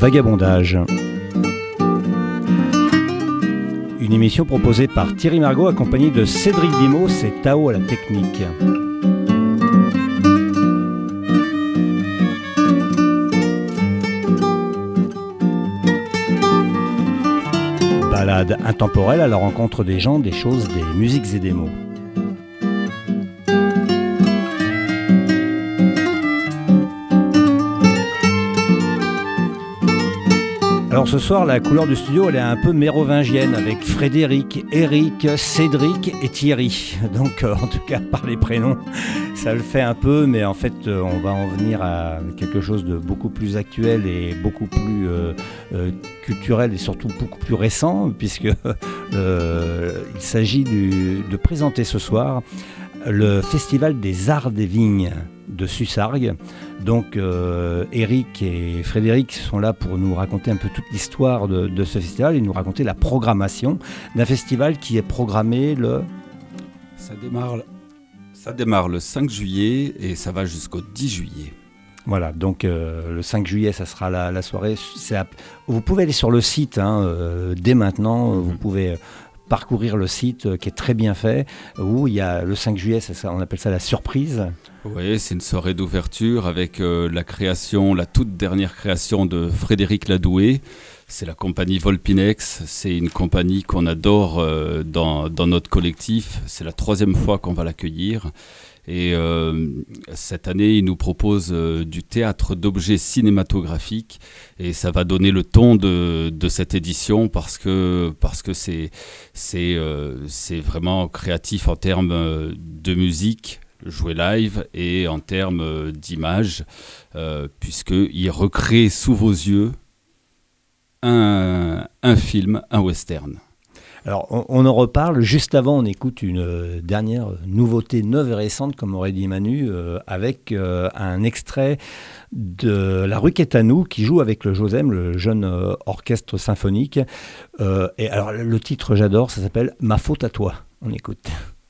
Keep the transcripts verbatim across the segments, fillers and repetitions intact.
Vagabondage. Une émission proposée par Thierry Margot accompagné de Cédric Dimos et Tao à la technique. Balade intemporelle à la rencontre des gens, des choses, des musiques et des mots. Alors ce soir, la couleur du studio, elle est un peu mérovingienne avec Frédéric, Eric, Cédric et Thierry. Donc euh, en tout cas, par les prénoms, ça le fait un peu, mais en fait, euh, on va en venir à quelque chose de beaucoup plus actuel et beaucoup plus euh, euh, culturel et surtout beaucoup plus récent, puisque euh, il s'agit du, de présenter ce soir le Festival des Arts des Vignes de Sussargues. Donc euh, Eric et Frédéric sont là pour nous raconter un peu toute l'histoire de, de ce festival et nous raconter la programmation d'un festival qui est programmé le... Ça démarre, ça démarre le cinq juillet et ça va jusqu'au dix juillet. Voilà, donc euh, le cinq juillet, ça sera la, la soirée. C'est à... Vous pouvez aller sur le site hein, euh, dès maintenant, mmh. Vous pouvez... parcourir le site euh, qui est très bien fait, où il y a le cinq juillet, ça, ça, on appelle ça la surprise. Oui, c'est une soirée d'ouverture avec euh, la création, la toute dernière création de Frédéric Ladoué. C'est la compagnie Volpinex, c'est une compagnie qu'on adore euh, dans, dans notre collectif. C'est la troisième fois qu'on va l'accueillir. Et euh, cette année, il nous propose euh, du théâtre d'objets cinématographiques et ça va donner le ton de, de cette édition parce que, parce que c'est, c'est, euh, c'est vraiment créatif en termes de musique, jouer live, et en termes d'image, euh, puisqu'il recrée sous vos yeux un, un film, un western. Alors, on, on en reparle. Juste avant, on écoute une euh, dernière nouveauté neuve et récente, comme aurait dit Manu, euh, avec euh, un extrait de La Rue qu'est à nous, qui joue avec le Josem, le jeune euh, orchestre symphonique. Euh, et alors, le titre, j'adore, ça s'appelle « Ma faute à toi ». On écoute.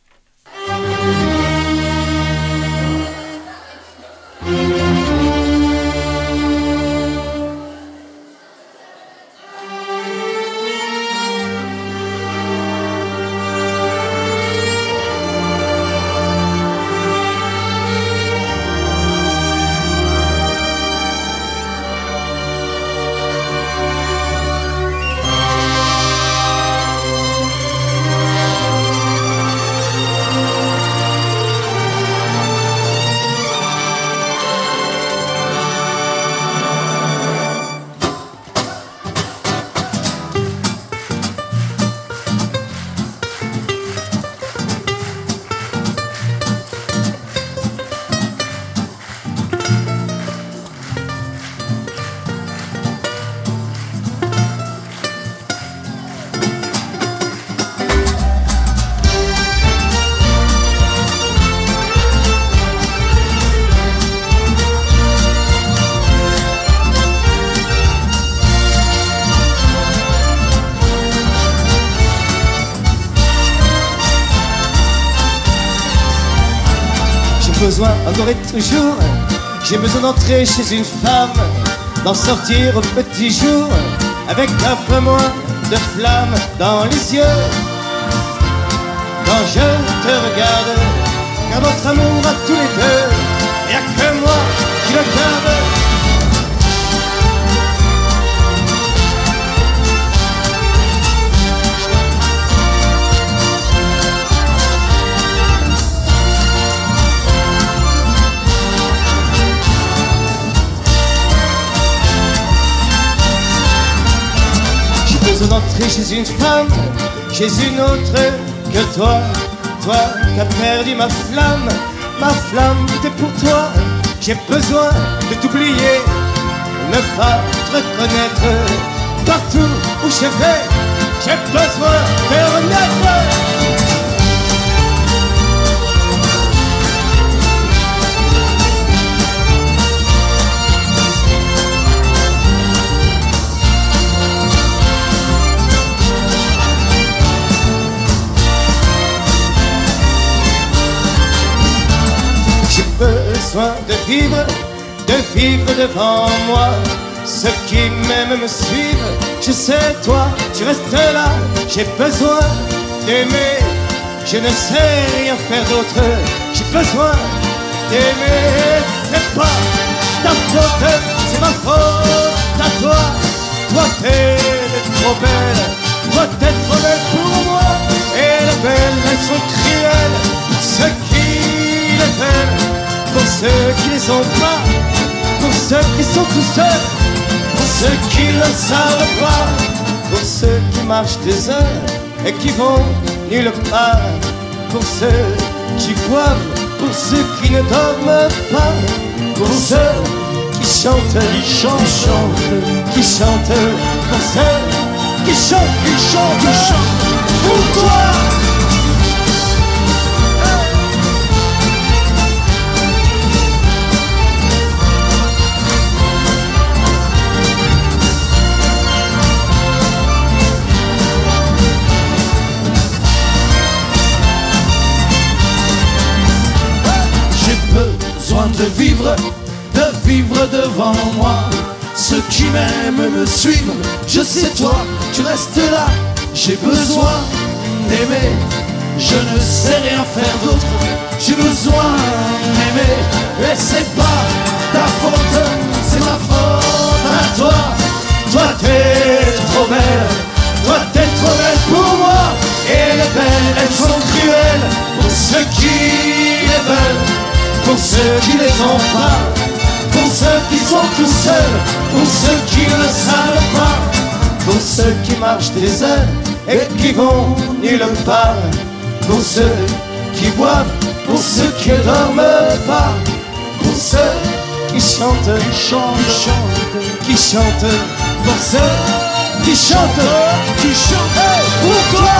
Besoin encore et toujours, j'ai besoin d'entrer chez une femme, d'en sortir au petit jour, avec un peu moins de flamme dans les yeux. Quand je te regarde, car notre amour à tous les deux, y'a que moi qui le garde. Besoin d'entrer chez une femme, chez une autre que toi. Toi qui as perdu ma flamme, ma flamme était pour toi. J'ai besoin de t'oublier, ne pas te reconnaître. Partout où je vais, j'ai besoin de renaître. Besoin de vivre, de vivre devant moi, ceux qui m'aiment me suivent. Je sais, toi, tu restes là. J'ai besoin d'aimer, je ne sais rien faire d'autre. J'ai besoin d'aimer. C'est pas ta faute, c'est ma faute à toi. Toi t'es trop belle, toi t'es trop belle pour moi. Et les belles, elles sont cruelles pour ceux qui les veulent, pour ceux qui les ont pas, pour ceux qui sont tout seuls, pour ceux qui ne savent pas, pour ceux qui marchent des heures et qui vont nulle part, pour ceux qui boivent, pour ceux qui ne dorment pas, pour ceux qui chantent, qui chantent, qui chantent, qui chantent, pour ceux qui chantent, qui chantent, qui chantent, pour toi. De vivre, de vivre devant moi. Ceux qui m'aiment me suivent. Je sais, toi, tu restes là. J'ai besoin d'aimer, je ne sais rien faire d'autre. J'ai besoin d'aimer, et c'est pas ta faute, c'est ma faute à toi. Toi t'es trop belle, toi t'es trop belle pour moi. Et les belles, elles sont cruelles pour ceux qui les veulent, pour ceux qui les ont pas, pour ceux qui sont tout seuls, pour ceux qui ne savent pas, pour ceux qui marchent des heures et qui vont nulle part, pour ceux qui boivent, pour ceux qui ne dorment pas, pour ceux qui chantent, qui chantent, qui chantent, qui chantent, pour ceux qui chantent, qui chantent pour toi.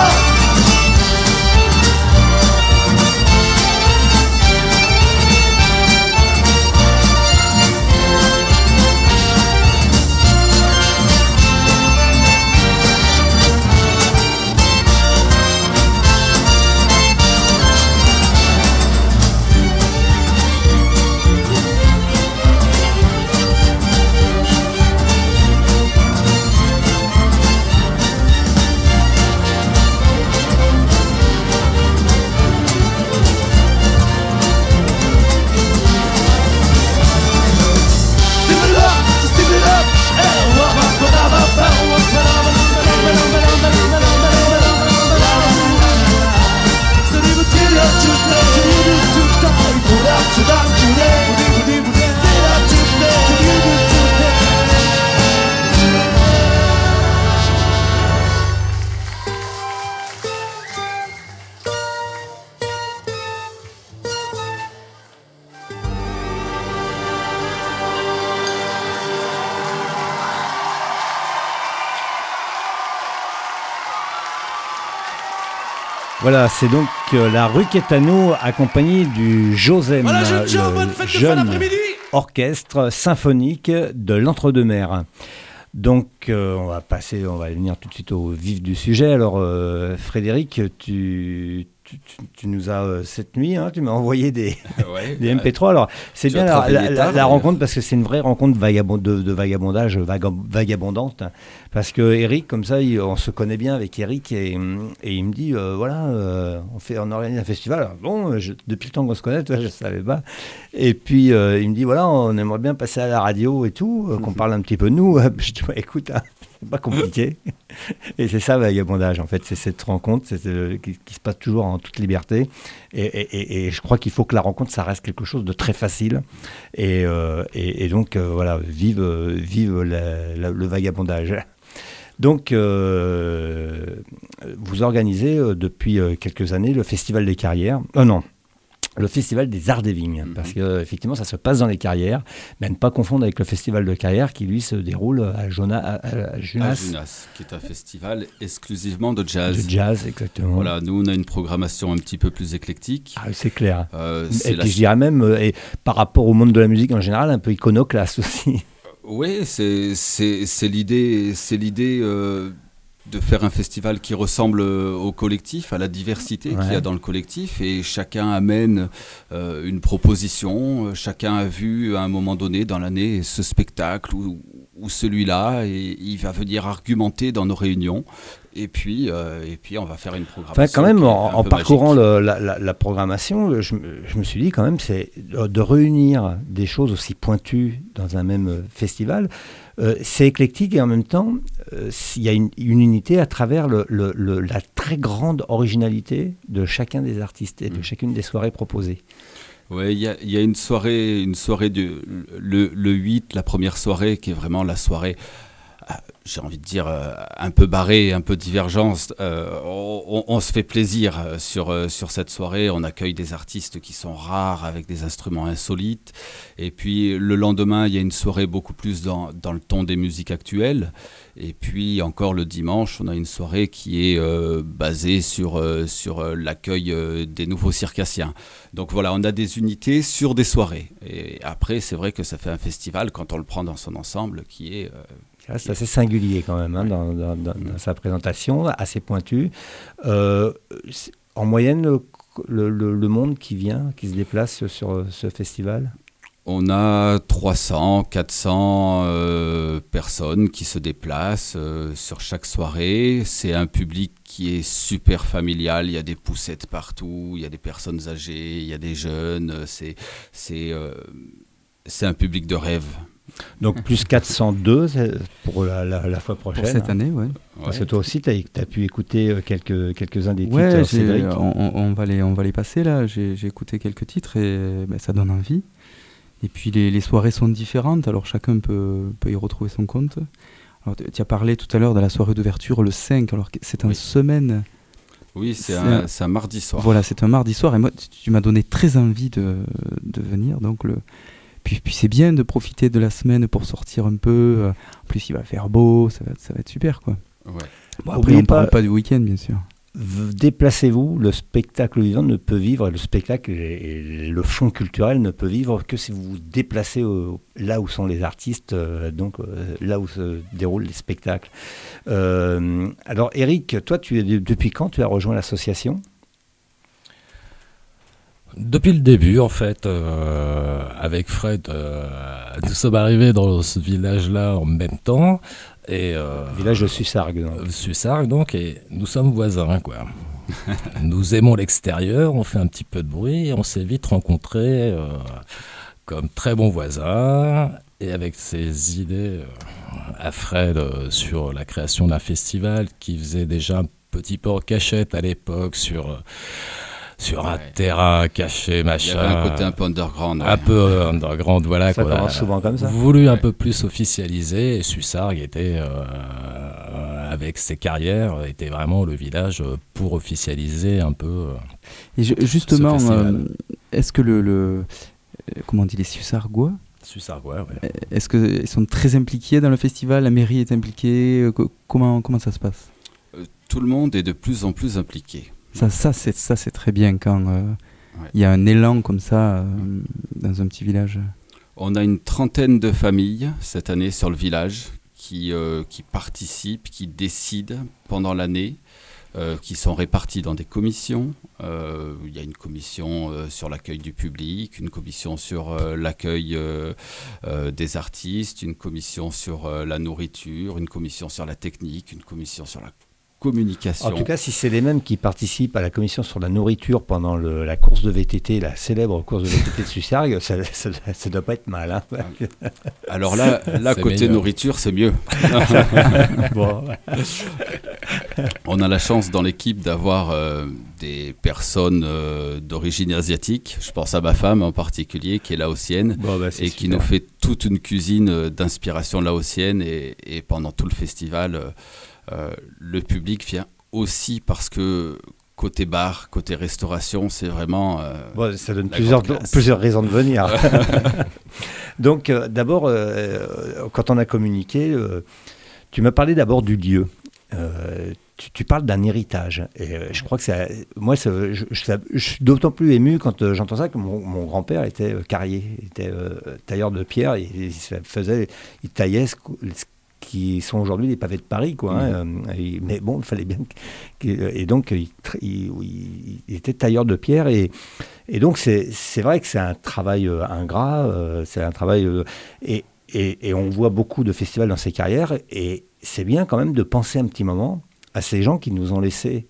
Voilà, c'est donc euh, la rue Quétano accompagnée du Josem, voilà, jeune le gens, bonne fête de jeune fin d'après-midi. orchestre symphonique de l'Entre-deux-Mers. Donc euh, on va passer, on va venir tout de suite au vif du sujet. Alors euh, Frédéric, tu, tu, tu, tu nous as euh, cette nuit, hein, tu m'as envoyé des, ouais, des M P trois. Alors c'est bien la, la, la, tard, la rencontre parce que c'est une vraie rencontre vagabond, de, de vagabondage, vagab, vagabondante. Parce que Eric, comme ça, il, on se connaît bien avec Eric et, et il me dit euh, voilà, euh, on fait, on organise un festival. Alors, bon, je, depuis le temps qu'on se connaît, toi, je savais pas. Et puis euh, il me dit voilà, on aimerait bien passer à la radio et tout, euh, qu'on parle un petit peu de nous. Je dis bah, écoute, hein, c'est pas compliqué. Et c'est ça, vagabondage, en fait, c'est cette rencontre c'est, c'est, qui, qui se passe toujours en toute liberté. Et, et, et, et je crois qu'il faut que la rencontre, ça reste quelque chose de très facile. Et, euh, et, et donc, euh, voilà, vive, vive la, la, le vagabondage. Donc, euh, vous organisez euh, depuis euh, quelques années le Festival des Carrières. Euh, non, le Festival des Arts des Vignes. Mm-hmm. Parce qu'effectivement, ça se passe dans les carrières. Mais à ne pas confondre avec le Festival de Carrières qui, lui, se déroule à, Jona, à, à Junas. À Junas, qui est un festival exclusivement de jazz. De jazz, exactement. Voilà, nous, on a une programmation un petit peu plus éclectique. Ah, c'est clair. Euh, et c'est puis, la... je dirais même, et par rapport au monde de la musique en général, un peu iconoclaste aussi. Oui, c'est, c'est, c'est l'idée, c'est l'idée euh, de faire un festival qui ressemble au collectif, à la diversité ouais. qu'il y a dans le collectif, et chacun amène euh, une proposition, chacun a vu à un moment donné dans l'année ce spectacle ou, ou celui-là, et il va venir argumenter dans nos réunions, et puis, euh, et puis on va faire une programmation. Enfin, quand même, en, en parcourant le, la, la, la programmation, je, je me suis dit quand même, c'est de réunir des choses aussi pointues dans un même festival. Euh, c'est éclectique et en même temps, euh, il y a une, une unité à travers le, le, le, la très grande originalité de chacun des artistes et de mmh. chacune des soirées proposées. Oui, il y a, y a une soirée, une soirée du, le, le huit, la première soirée, qui est vraiment la soirée, euh, j'ai envie de dire, euh, un peu barrée, un peu divergence. Euh, on, on se fait plaisir sur, euh, sur cette soirée. On accueille des artistes qui sont rares, avec des instruments insolites. Et puis le lendemain, il y a une soirée beaucoup plus dans, dans le ton des musiques actuelles. Et puis encore le dimanche, on a une soirée qui est euh, basée sur, euh, sur euh, l'accueil euh, des nouveaux circassiens. Donc voilà, on a des unités sur des soirées. Et après, c'est vrai que ça fait un festival, quand on le prend dans son ensemble, qui est... Euh, Ah, c'est assez singulier quand même, hein, dans, dans, dans, dans sa présentation, assez pointue. Euh, en moyenne, le, le, le monde qui vient, qui se déplace sur ce festival ? On a trois cents, quatre cents euh, personnes qui se déplacent euh, sur chaque soirée. C'est un public qui est super familial. Il y a des poussettes partout, il y a des personnes âgées, il y a des jeunes. C'est, c'est, euh, c'est un public de rêve. Donc plus quatre cent deux pour la, la, la fois prochaine. Pour cette année, oui. Ouais. Parce que toi aussi, tu as pu écouter quelques, quelques-uns des ouais, titres, Cédric. On, on, va les, on va les passer là. J'ai, j'ai écouté quelques titres et ben, ça donne envie. Et puis les, les soirées sont différentes, alors chacun peut, peut y retrouver son compte. Tu as parlé tout à l'heure de la soirée d'ouverture le cinq, alors c'est en oui. semaine. Oui, c'est, c'est, un, un, c'est un mardi soir. Voilà, c'est un mardi soir et moi tu, tu m'as donné très envie de, de venir. Donc le, puis, puis c'est bien de profiter de la semaine pour sortir un peu. En plus il va faire beau, ça va, ça va être super quoi. Ouais. Bon, après on ne parle pas du week-end bien sûr. Déplacez-vous, le spectacle vivant ne peut vivre, le spectacle et le fond culturel ne peut vivre que si vous vous déplacez au, là où sont les artistes, euh, donc euh, là où se déroulent les spectacles. Euh, alors Eric, toi, tu es, depuis quand tu as rejoint l'association ? Depuis le début, en fait, euh, avec Fred, euh, nous sommes arrivés dans ce village-là en même temps. Et euh, village de Sussargues. Donc. Sussargues, donc, et nous sommes voisins, quoi. Nous aimons l'extérieur, on fait un petit peu de bruit, et on s'est vite rencontrés euh, comme très bons voisins, et avec ces idées euh, à Fred euh, sur la création d'un festival qui faisait déjà un petit peu en cachette à l'époque sur... Euh, sur un ouais. terrain caché, machin. Il y avait un côté un peu underground. Ouais. Un peu underground, voilà. Ça commence souvent comme ça. Voulu ouais. un peu plus officialiser, et Sussargues était, euh, avec ses carrières, était vraiment le village pour officialiser un peu euh, et je, justement, euh, est-ce que le, le... Comment on dit, les Sussargois Sussargois, ouais. Est-ce qu'ils sont très impliqués dans le festival ? La mairie est impliquée ? Comment, comment ça se passe ? euh, Tout le monde est de plus en plus impliqué. Ça, ça, c'est, ça, c'est très bien quand il euh, ouais. y a un élan comme ça euh, dans un petit village. On a une trentaine de familles cette année sur le village qui, euh, qui participent, qui décident pendant l'année, euh, qui sont réparties dans des commissions. Euh, il y a une commission euh, sur l'accueil du public, une commission sur euh, l'accueil euh, euh, des artistes, une commission sur euh, la nourriture, une commission sur la technique, une commission sur la communication. En tout cas, si c'est les mêmes qui participent à la commission sur la nourriture pendant le, la course de V T T, la célèbre course de V T T de Sussargues, ça ne doit pas être mal. Hein. Alors là, là côté meilleur. Nourriture, c'est mieux. Bon. On a la chance dans l'équipe d'avoir euh, des personnes euh, d'origine asiatique. Je pense à ma femme en particulier, qui est laotienne, bon, bah, et qui super. Nous fait toute une cuisine d'inspiration laotienne. Et, et pendant tout le festival... Euh, Euh, le public vient aussi parce que côté bar, côté restauration, c'est vraiment... Euh, bon, ça donne plusieurs, plusieurs raisons de venir. Donc euh, d'abord, euh, quand on a communiqué, euh, tu m'as parlé d'abord du lieu. Euh, tu, tu parles d'un héritage. Et euh, je crois que ça, moi, ça, je, je, je suis d'autant plus ému quand euh, j'entends ça que mon, mon grand-père était euh, carrier, était euh, tailleur de pierre. Et, il faisait, il taillait ce, ce qui sont aujourd'hui les pavés de Paris, quoi. Mmh. Hein, et, mais bon, il fallait bien. Et donc, il, il, il était tailleur de pierre. Et, et donc, c'est, c'est vrai que c'est un travail euh, ingrat. Euh, c'est un travail. Euh, et, et, et on voit beaucoup de festivals dans ces carrières. Et c'est bien quand même de penser un petit moment à ces gens qui nous ont laissé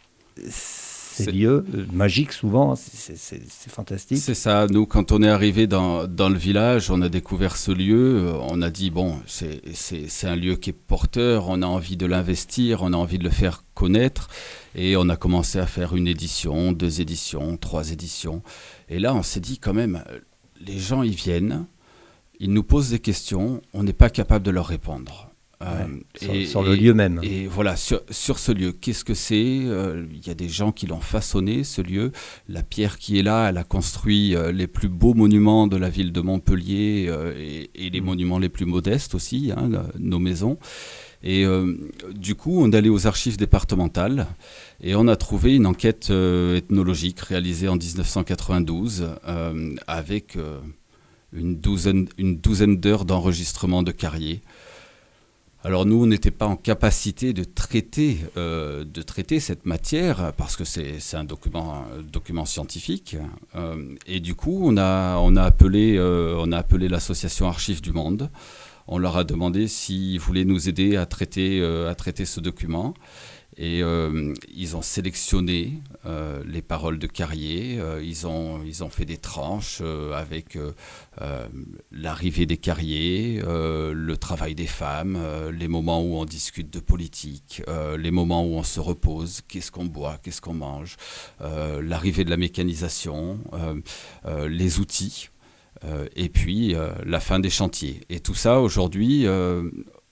ces c'est... lieux euh, magiques souvent, c'est, c'est, c'est fantastique. C'est ça, nous quand on est arrivé dans, dans le village, on a découvert ce lieu, on a dit bon, c'est, c'est, c'est un lieu qui est porteur, on a envie de l'investir, on a envie de le faire connaître, et on a commencé à faire une édition, deux éditions, trois éditions, et là on s'est dit quand même, les gens ils viennent, ils nous posent des questions, on n'est pas capable de leur répondre. Ouais, euh, sur, et, sur le et, lieu même. Et voilà, sur, sur ce lieu, qu'est-ce que c'est ? Il euh, y a des gens qui l'ont façonné, ce lieu. La pierre qui est là, elle a construit euh, les plus beaux monuments de la ville de Montpellier euh, et, et les mmh. monuments les plus modestes aussi, hein, la, nos maisons. Et euh, du coup, on est allé aux archives départementales et on a trouvé une enquête euh, ethnologique réalisée en dix-neuf cent quatre-vingt-douze euh, avec euh, une douzaine, une douzaine d'heures d'enregistrement de carriers. Alors nous, on n'était pas en capacité de traiter, euh, de traiter cette matière parce que c'est, c'est un document, un document scientifique. Euh, et du coup, on a, on a appelé, euh, on a appelé l'association Archives du Monde. On leur a demandé s'ils voulaient nous aider à traiter, euh, à traiter ce document. Et euh, ils ont sélectionné euh, les paroles de Carrier, euh, ils, ont, ils ont fait des tranches euh, avec euh, euh, l'arrivée des Carriers, euh, le travail des femmes, euh, les moments où on discute de politique, euh, les moments où on se repose, qu'est-ce qu'on boit, qu'est-ce qu'on mange, euh, l'arrivée de la mécanisation, euh, euh, les outils, euh, et puis euh, la fin des chantiers. Et tout ça, aujourd'hui, euh,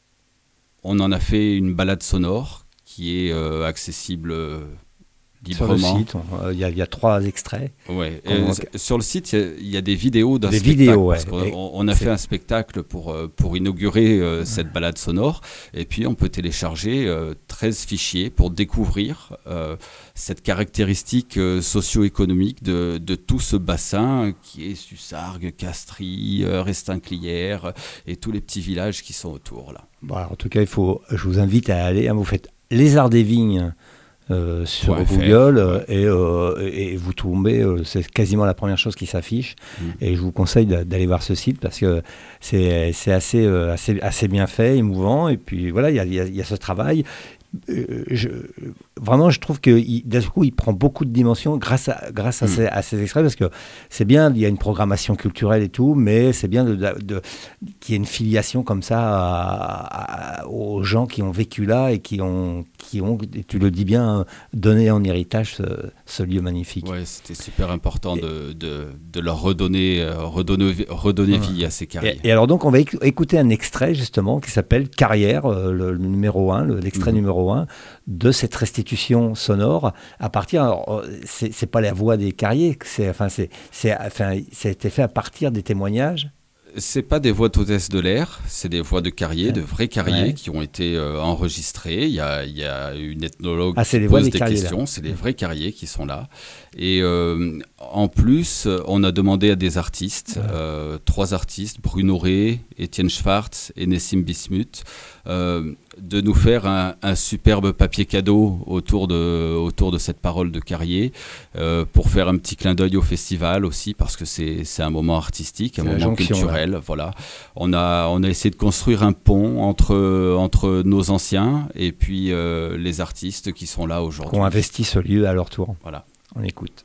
on en a fait une balade sonore qui est euh, accessible euh, librement. Sur le site, il y, y a trois extraits. Ouais. Euh, sur le site, il y, y a des vidéos d'un des spectacle. Vidéos, ouais. Parce qu'on on a c'est... fait un spectacle pour, pour inaugurer euh, cette balade sonore. Et puis, on peut télécharger euh, treize fichiers pour découvrir euh, cette caractéristique euh, socio-économique de, de tout ce bassin qui est Sussargues, Castries, euh, Restinclières et tous les petits villages qui sont autour. Là. Bon, alors, en tout cas, il faut, je vous invite à aller. Hein, vous faites Les Arts des Vignes euh, sur ouais, Google euh, et, euh, et vous tombez, euh, c'est quasiment la première chose qui s'affiche. Mmh. Et je vous conseille d'aller voir ce site parce que c'est, c'est assez, euh, assez, assez bien fait, émouvant. Et puis voilà, il y a, y a, y a ce travail. Euh, je, vraiment, je trouve que il, d'un coup, il prend beaucoup de dimensions grâce à, grâce à, mmh. ces, à ces extraits, parce que c'est bien, il y a une programmation culturelle et tout, mais c'est bien de, de, de, qu'il y ait une filiation comme ça à, à, aux gens qui ont vécu là et qui ont, qui ont, et tu le dis bien, donné en héritage ce, ce lieu magnifique. Ouais, c'était super important et, de, de, de leur redonner, euh, redonner, redonner ouais. vie à ces carrières. Et, et alors donc, on va éc- écouter un extrait justement qui s'appelle Carrière, euh, le, le numéro un, le, l'extrait mmh. numéro un de cette restitution sonore à partir, alors, c'est, c'est pas la voix des Carriers, c'est, enfin, c'est, c'est, enfin, ça a été fait à partir des témoignages. C'est pas des voix d'hôtesse de l'air, c'est des voix de Carriers, ouais. de vrais Carriers ouais. qui ont été euh, enregistrés. Il y a, il y a une ethnologue ah, qui des pose des des Carriers, questions, là. C'est des vrais Carriers qui sont là. Et euh, en plus, on a demandé à des artistes, ouais. euh, trois artistes, Bruno Rey, Étienne Schwartz et Nessim Bismuth, euh, de nous faire un, un superbe papier cadeau autour de, autour de cette parole de Carrier, euh, pour faire un petit clin d'œil au festival aussi, parce que c'est, c'est un moment artistique, un c'est moment culturel. Là. Voilà. On a, on a essayé de construire un pont entre, entre nos anciens et puis euh, les artistes qui sont là aujourd'hui. Qui ont investi ce lieu à leur tour. Voilà. On écoute.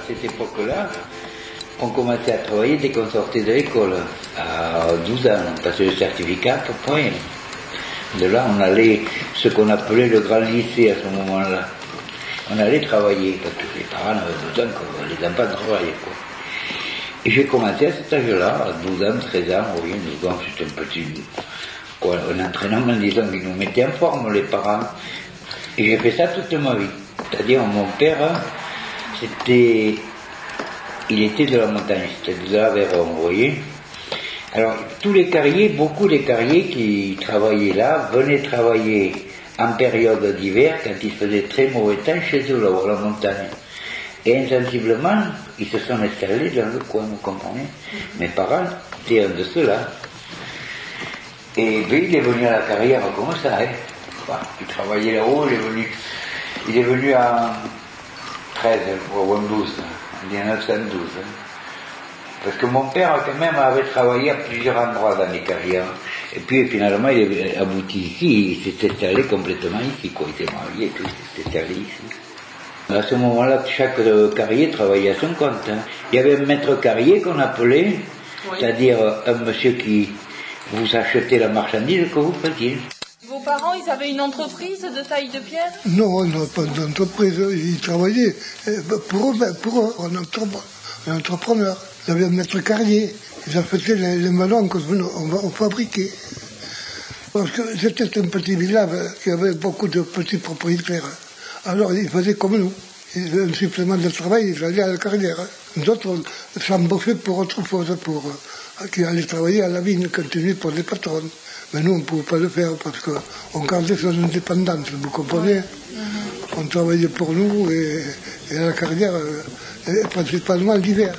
cette époque-là, on commençait à travailler dès qu'on sortait de l'école, à douze ans, on passait le certificat, point. De là, on allait, ce qu'on appelait le grand lycée à ce moment-là. On allait travailler, parce que les parents avaient besoin que les enfants travaillent, quoi. Et j'ai commencé à cet âge-là, à douze ans, treize ans, oui, douze ans, c'était un petit, quoi, un entraînement, disons, qui nous mettait en forme, les parents. Et j'ai fait ça toute ma vie. C'est-à-dire, mon père, c'était, il était de la montagne, c'était de l'Aveyron, vous voyez. Alors, tous les carriers, beaucoup des carriers qui travaillaient là, venaient travailler en période d'hiver, quand il faisait très mauvais temps, chez eux, là-haut, à la montagne. Et insensiblement, ils se sont installés dans le coin, vous comprenez. Mes parents étaient un de ceux-là. Et puis, il est venu à la carrière comme ça, hein. Enfin, il travaillait là-haut, il est venu, il est venu en treize, ou en douze, en dix-neuf cent douze. Hein. Parce que mon père, quand même, avait travaillé à plusieurs endroits dans les carrières. Et puis, finalement, il est abouti ici, il s'est installé complètement ici, quoi. Il s'est marié et tout, il s'est installé ici. À ce moment-là, chaque carrier travaillait à son compte. Hein. Il y avait un maître carrier qu'on appelait, oui. C'est-à-dire un monsieur qui vous achetait la marchandise que vous faisiez. Vos parents, ils avaient une entreprise de taille de pierre? Non, ils n'avaient pas d'entreprise. Ils travaillaient pour eux, pour eux, un, entrepreneur, un entrepreneur. Ils avaient un maître carrier. Ils achetaient les, les melons qu'on on fabriquait. Parce que c'était un petit village qui avait beaucoup de petits propriétaires. Alors ils faisaient comme nous. Ils avaient un supplément de travail, ils allaient à la carrière. Nous autres, on s'embauchait pour autre chose, pour euh, qui allaient travailler à la vigne, continuer pour les patrons. Mais nous, on ne pouvait pas le faire parce qu'on gardait son indépendance, vous comprenez? On travaillait pour nous et, et à la carrière, euh, principalement l'hiver.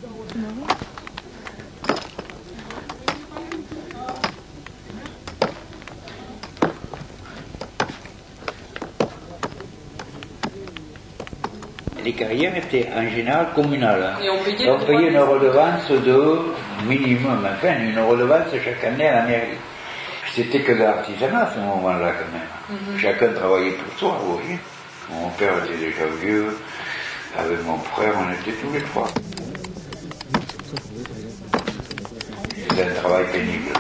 Les carrières étaient en général communales. Hein. Et on payait, on payait une redevance de minimum, enfin une redevance chaque année à la mairie. C'était que de l'artisanat à ce moment-là quand même. Mm-hmm. Chacun travaillait pour soi, vous voyez. Mon père était déjà vieux, avec mon frère on était tous les trois. C'était un travail pénible.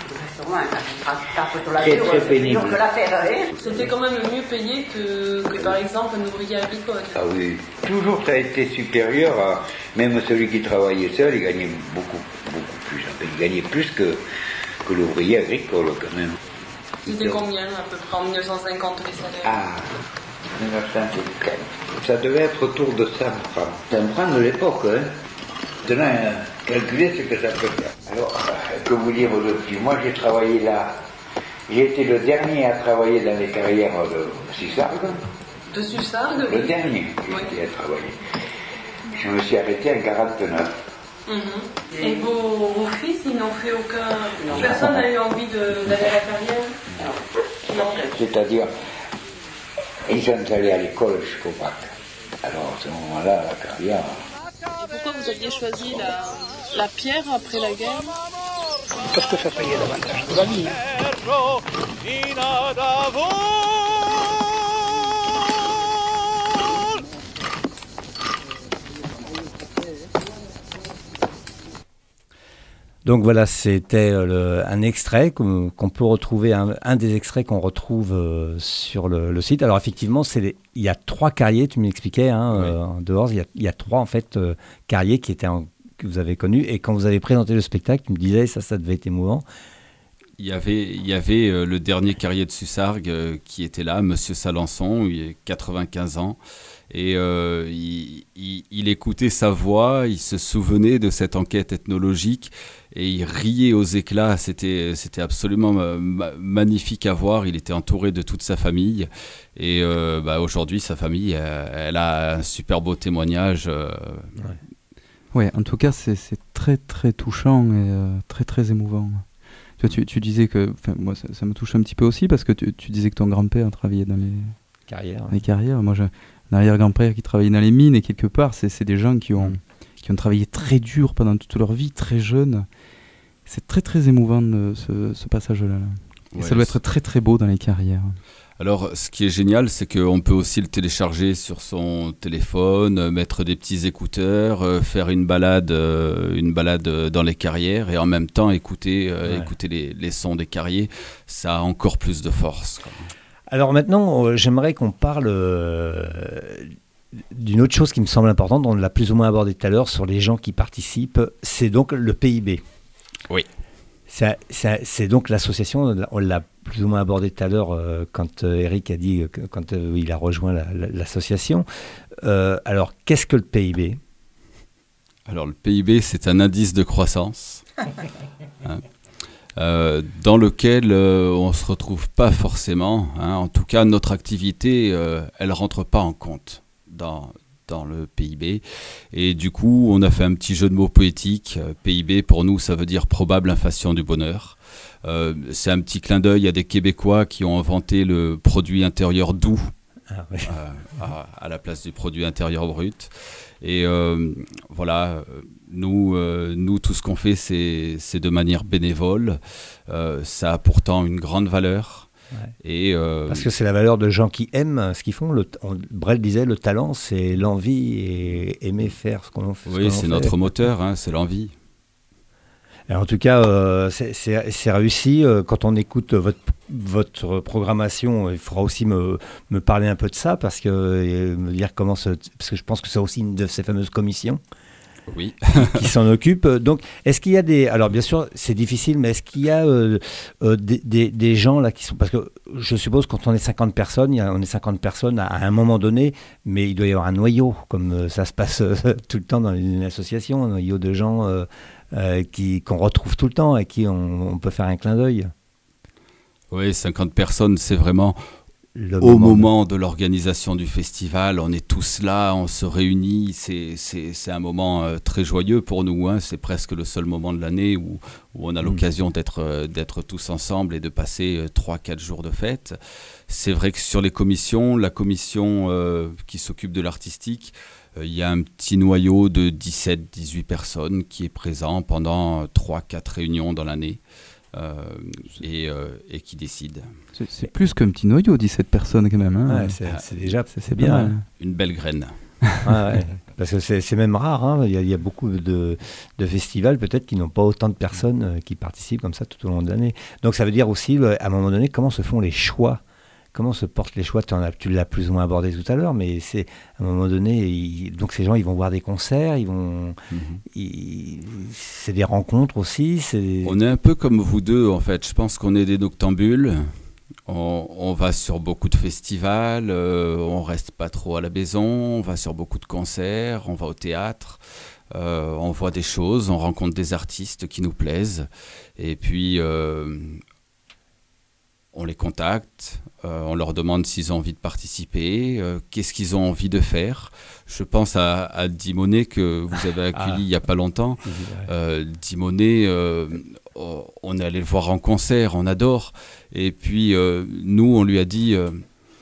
Très très pénible. C'était quand même mieux payé que, que par exemple un ouvrier agricole. Ah oui, toujours ça a été supérieur à même celui qui travaillait seul, il gagnait beaucoup, beaucoup plus. Il gagnait plus que, que l'ouvrier agricole quand même. C'était combien à peu près en mille neuf cent cinquante les salaires? Ah, mille neuf cent cinquante. Ça devait être autour de cent francs. cent francs de l'époque, hein. Maintenant, calculer ce que ça peut faire. Alors, que vous dire depuis? Moi, j'ai travaillé là. J'ai été le dernier à travailler dans les carrières de Sussargues. De Sussargues? Le dernier qui oui. a travaillé. Je me suis arrêté en quarante-neuf. Mm-hmm. Et vos, vos fils, ils n'ont fait aucun... Non. Personne n'a eu envie de, d'aller à la carrière? Non. Non. C'est-à-dire, ils sont allés à l'école jusqu'au bac. Alors, à ce moment-là, la carrière... Et pourquoi vous aviez choisi la, la pierre après la guerre? Parce que ça payait davantage pour la vie. Donc voilà, c'était le, un extrait qu'on, qu'on peut retrouver, un, un des extraits qu'on retrouve euh, sur le, le site. Alors effectivement, c'est les, il y a trois carriers, tu m'expliquais, hein, oui. euh, en dehors, il y, a, il y a trois en fait euh, carriers qui étaient en, que vous avez connus. Et quand vous avez présenté le spectacle, tu me disais, ça, ça devait être émouvant. Il y avait, il y avait euh, le dernier carrier de Sussargues euh, qui était là, Monsieur Salançon, il a quatre-vingt-quinze ans. Et euh, il, il, il écoutait sa voix, il se souvenait de cette enquête ethnologique et il riait aux éclats. C'était, c'était absolument ma- magnifique à voir. Il était entouré de toute sa famille. Et euh, bah, aujourd'hui, sa famille, elle, elle a un super beau témoignage. Euh... Ouais. ouais, en tout cas, c'est, c'est très très touchant et euh, très très émouvant. Tu, tu, tu disais que, moi, ça, ça me touche un petit peu aussi parce que tu, tu disais que ton grand-père travaillait dans les carrières. Les carrières. Moi, j'ai un arrière-grand-père qui travaillait dans les mines et quelque part, c'est, c'est des gens qui ont, qui ont travaillé très dur pendant toute leur vie, très jeunes. C'est très très émouvant de, ce, ce passage-là. Là. Et ouais, ça doit être très très beau dans les carrières. Alors, ce qui est génial, c'est qu'on peut aussi le télécharger sur son téléphone, euh, mettre des petits écouteurs, euh, faire une balade, euh, une balade dans les carrières et en même temps écouter, euh, Ouais. écouter les, les sons des carriers. Ça a encore plus de force, quoi. Alors maintenant, euh, j'aimerais qu'on parle euh, d'une autre chose qui me semble importante, on l'a plus ou moins abordé tout à l'heure, sur les gens qui participent, c'est donc le P I B. Oui. Ça- ça- c'est donc l'association, on l'a plus ou moins abordé tout à l'heure euh, quand euh, Eric a dit, que- quand euh, il a rejoint la- la- l'association. Euh, alors, qu'est-ce que le P I B ? Alors, le P I B, c'est un indice de croissance. Hein. Euh, dans lequel euh, on ne se retrouve pas forcément. Hein. En tout cas, notre activité, euh, elle ne rentre pas en compte dans, dans le P I B. Et du coup, on a fait un petit jeu de mots poétique. Euh, P I B, pour nous, ça veut dire probable inflation du bonheur. Euh, c'est un petit clin d'œil à des Québécois qui ont inventé le produit intérieur doux Ah, oui. euh, à, à la place du produit intérieur brut. Et euh, voilà, euh, nous, euh, nous, tout ce qu'on fait, c'est, c'est de manière bénévole. Euh, ça a pourtant une grande valeur. Ouais. Et, euh, Parce que c'est la valeur de gens qui aiment ce qu'ils font. Le, on- Brel disait, le talent, c'est l'envie et aimer faire ce qu'on fait. ce oui, qu'on c'est fait. notre moteur, hein, c'est l'envie. Et en tout cas, euh, c'est- c'est c'est réussi. Euh, Quand on écoute votre, votre programmation, il faudra aussi me, me parler un peu de ça, parce que, euh, me dire comment se- parce que je pense que c'est aussi une de ces fameuses commissions Oui. qui s'en occupe. Donc, est-ce qu'il y a des... Alors, bien sûr, c'est difficile, mais est-ce qu'il y a euh, euh, des, des- des gens là qui sont... Parce que je suppose quand on est cinquante personnes, il y a, on est cinquante personnes à, à un moment donné, mais il doit y avoir un noyau, comme euh, ça se passe euh, tout le temps dans une association, un noyau de gens euh, euh, qui, qu'on retrouve tout le temps, à qui on, on peut faire un clin d'œil. Oui, cinquante personnes, c'est vraiment Le au moment de- moment de l'organisation du festival. On est tous là, on se réunit. C'est, c'est, c'est un moment euh, très joyeux pour nous. Hein. C'est presque le seul moment de l'année où, où on a l'occasion d'être, euh, d'être tous ensemble et de passer trois quatre jours de fête. C'est vrai que sur les commissions, la commission euh, qui s'occupe de l'artistique, euh, il y a un petit noyau de dix-sept dix-huit personnes qui est présent pendant trois quatre réunions dans l'année. Euh, et, euh, et qui décide. C'est, c'est plus qu'un petit noyau, dix-sept personnes quand même. Hein. Ouais, c'est, c'est déjà c'est, c'est pas bien. mal. Hein. Une belle graine. Ouais, ouais. Parce que c'est, c'est même rare. Hein. Il, y a, il y a beaucoup de, de festivals peut-être qui n'ont pas autant de personnes euh, qui participent comme ça tout au long de l'année. Donc ça veut dire aussi, euh, à un moment donné, comment se font les choix. Comment se portent les choix. Tu, en as, tu l'as plus ou moins abordé tout à l'heure, mais c'est à un moment donné, ils- donc ces gens, ils vont voir des concerts, ils vont, Mhm. ils- c'est des rencontres aussi. C'est... On est un peu comme vous deux, en fait. Je pense qu'on est des noctambules. On, on va sur beaucoup de festivals, euh, on reste pas trop à la maison, on va sur beaucoup de concerts, on va au théâtre, euh, on voit des choses, on rencontre des artistes qui nous plaisent. Et puis, euh, on les contacte, euh, on leur demande s'ils ont envie de participer, euh, qu'est-ce qu'ils ont envie de faire. Je pense à, à Dimonet que vous avez accueilli Ah. il n'y a pas longtemps. Euh, Dimonet, euh, on est allé le voir en concert, on adore. Et puis, euh, nous, on lui a dit, euh,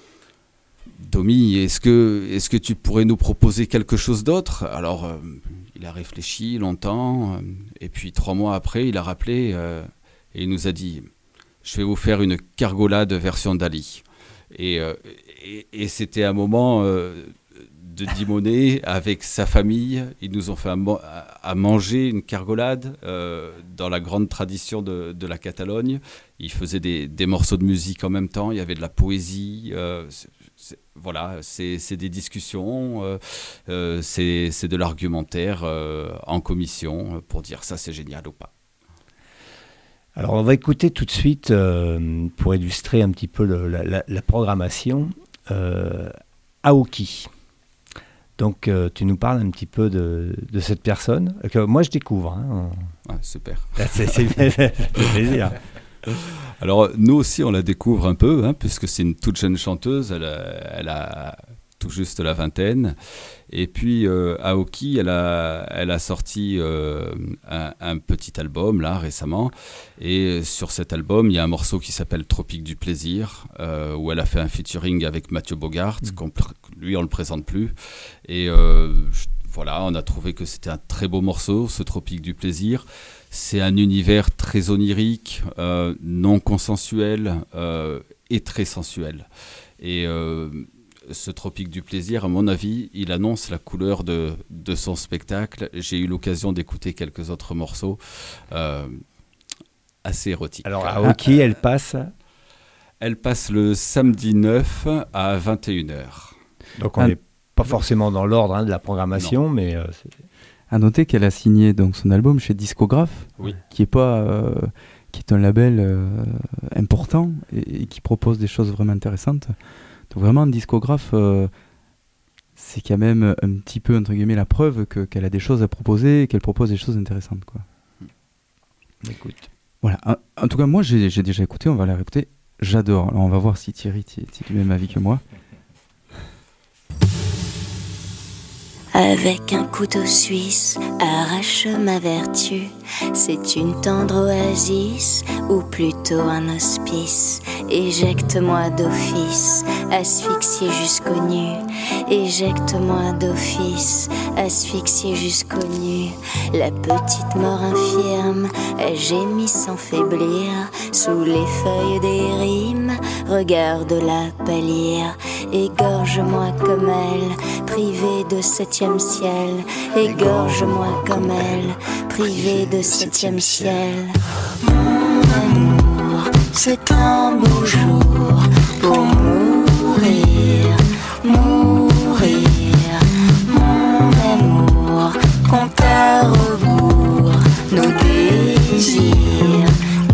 Domi, est-ce que, est-ce que tu pourrais nous proposer quelque chose d'autre ? Alors, euh, il a réfléchi longtemps. euh, et puis, trois mois après, il a rappelé euh, et il nous a dit, je vais vous faire une cargolade version Dali. Et, euh, et, et c'était un moment euh, de Dimonet avec sa famille. Ils nous ont fait à, mo- à manger une cargolade euh, dans la grande tradition de, de la Catalogne. Ils faisaient des, des morceaux de musique en même temps. Il y avait de la poésie. Euh, c'est, c'est, voilà, c'est, c'est des discussions. Euh, euh, c'est, c'est de l'argumentaire euh, en commission pour dire ça c'est génial ou pas. Alors on va écouter tout de suite, euh, pour illustrer un petit peu le- la, la- la programmation, euh, Aoki. Donc euh, tu nous parles un petit peu de, de cette personne, euh, que moi je découvre. Hein. Ouais, super. C'est, c'est, ça fait plaisir. Alors, nous aussi, on la découvre un peu, hein, puisque c'est une toute jeune chanteuse, elle a, elle a tout juste la vingtaine. Et puis, euh, Aoki, elle a, elle a sorti euh, un, un petit album, là, récemment. Et sur cet album, il y a un morceau qui s'appelle Tropique du plaisir, euh, où elle a fait un featuring avec Mathieu Bogart, mmh. qu'on, lui, on ne le présente plus. Et euh, je, voilà, on a trouvé que c'était un très beau morceau, ce Tropique du plaisir. C'est un univers très onirique, euh, non consensuel, euh, et très sensuel. Et euh, ce Tropique du plaisir, à mon avis, il annonce la couleur de, de son spectacle. J'ai eu l'occasion d'écouter quelques autres morceaux euh, assez érotiques. Alors à Oki, elle passe Elle passe le samedi neuf à vingt et une heures. Donc on n'est pas forcément dans l'ordre hein, de la programmation, non. mais... Euh, c'est... À noter qu'elle a signé donc, son album chez Discographe, oui. qui est, pas, euh, qui est un label euh, important et, et qui propose des choses vraiment intéressantes. Donc vraiment, Discographe, euh, c'est quand même un petit peu, entre guillemets, la preuve que, qu'elle a des choses à proposer et qu'elle propose des choses intéressantes. Quoi. Écoute. Voilà. En, en tout cas, moi, j'ai, j'ai déjà écouté, on va la réécouter. J'adore. Alors, on va voir si Thierry, tu es du même avis que moi. Avec un couteau suisse, arrache ma vertu. C'est une tendre oasis, ou plutôt un hospice. Éjecte-moi d'office, asphyxié jusqu'au nu. Éjecte-moi d'office, asphyxié jusqu'au nu. La petite mort infirme, elle gémit sans faiblir. Sous les feuilles des rimes, regarde-la pâlir. Égorge-moi comme elle, privée de septième ciel. Égorge-moi comme elle, privée de septième ciel. Mon amour, c'est un beau jour pour mourir, mourir. Mon amour, compte à rebours nos désirs,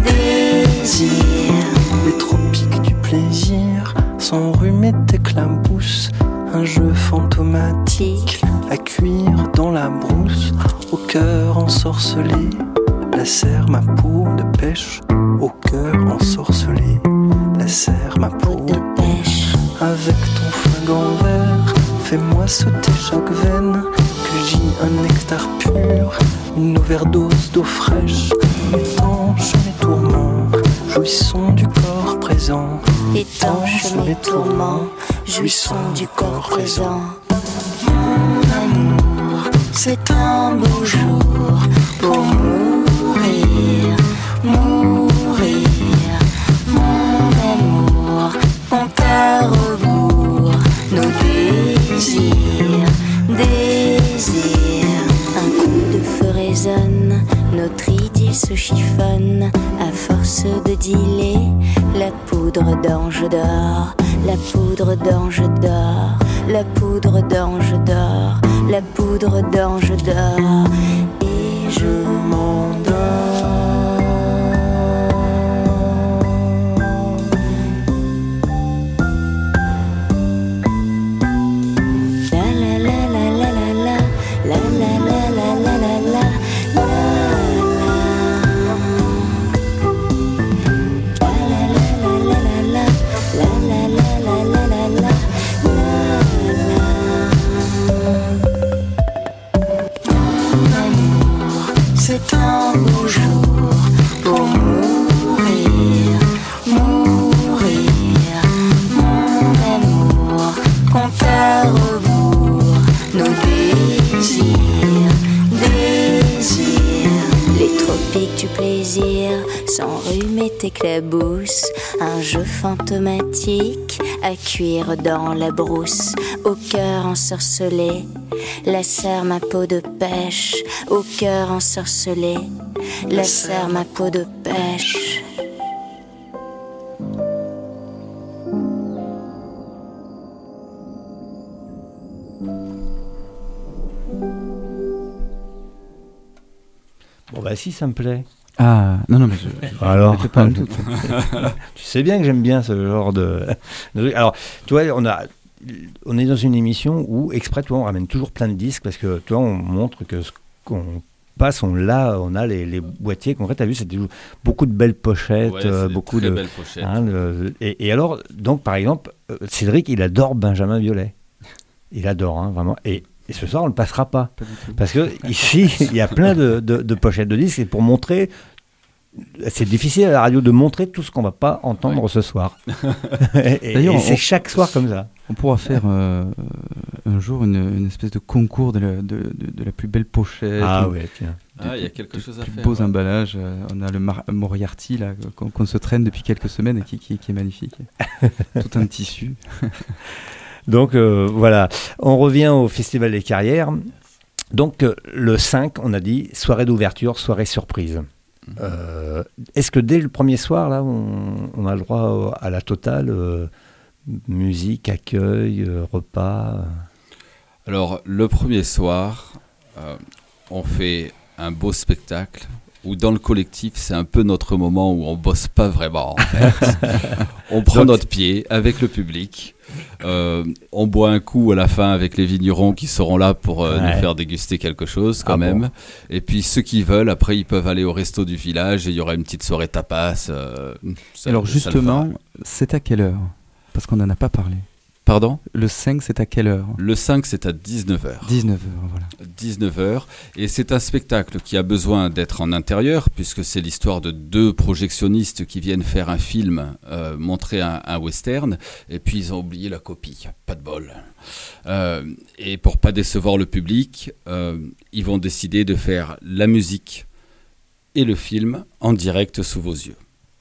désirs. Les tropiques du plaisir s'enrhument et t'éclaboussent. Un jeu fantomatique, à cuire dans la brousse, au cœur ensorcelé, lacère ma peau de pêche, au cœur ensorcelé, lacère ma peau de pêche. Avec ton fringant vert, fais-moi sauter chaque veine, que j'y un nectar pur, une overdose d'eau fraîche, étanche mes tourments, jouissons du corps présent. Étanche mes tourments, jouissons du corps présent. Mon amour, c'est un beau jour pour mourir, mourir. Mon amour, compte à rebours nos désirs, désirs. Un coup de feu résonne, notre idylle se chiffonne. À force de dealer, la poudre d'ange d'or, la poudre d'ange d'or, la poudre d'ange d'or, la poudre d'ange d'or. Et je m'endors. C'est un beau jour pour mourir, mourir. Mon amour, compte à rebours nos désirs, désirs. Les tropiques du plaisir s'enrhument et t'éclaboussent. Un jeu fantomatique à cuire dans la brousse, au cœur ensorcelé, lacère ma peau de pêche, au cœur ensorcelé, lacère ma peau de pêche. Bon bah si, ça me plaît. Ah, non, non, mais je... je Alors, je pas le doute. Tu sais bien que j'aime bien ce genre de... Alors, tu vois, on a... On est dans une émission où, exprès, toi, on ramène toujours plein de disques parce que, toi, on montre que ce qu'on passe, on l'a, on a les, les boîtiers. Concrets, tu as vu, c'était beaucoup de belles pochettes. Ouais, euh, c'est beaucoup très de belles pochettes. Hein, le, et, et alors, donc, par exemple, Cédric, il adore Benjamin Biolay. Il adore, hein, vraiment. Et, et ce soir, on ne le passera pas. Pas du tout. Parce que ici, il y a plein de, de, de pochettes de disques et pour montrer c'est difficile à la radio de montrer tout ce qu'on ne va pas entendre ouais. ce soir. et, D'ailleurs, et c'est on, chaque soir comme ça. On pourra faire euh, un jour une, une espèce de concours de la, de, de, de la plus belle pochette. Ah ouais, tiens. Ah, il y a quelque chose à plus faire. Beaux ouais. emballages. On a le Mar- Moriarty là, qu'on, qu'on se traîne depuis quelques semaines et qui, qui, qui est magnifique. Tout un tissu. Donc euh, voilà, on revient au Festival des Carrières. Donc euh, le cinq, on a dit soirée d'ouverture, soirée surprise. Euh, est-ce que dès le premier soir, là, on, on a le droit à la totale, euh, musique, accueil, euh, repas? Alors, le premier soir, euh, on fait un beau spectacle où dans le collectif, c'est un peu notre moment où on bosse pas vraiment. En fait. On prend notre pied avec le public. Euh, on boit un coup à la fin avec les vignerons qui seront là pour euh, ouais. nous faire déguster quelque chose quand ah même. Bon. Et puis ceux qui veulent, après ils peuvent aller au resto du village et il y aura une petite soirée tapas. Euh, ça, Alors justement, c'est à quelle heure? Parce qu'on n'en a pas parlé. Pardon ? Le cinq, c'est à quelle heure ? Le cinq, c'est à dix-neuf heures. dix-neuf heures, voilà. dix-neuf heures. Et c'est un spectacle qui a besoin d'être en intérieur, puisque c'est l'histoire de deux projectionnistes qui viennent faire un film, euh, montrer un, un western, et puis ils ont oublié la copie. Pas de bol. Euh, et pour pas décevoir le public, euh, ils vont décider de faire la musique et le film en direct sous vos yeux.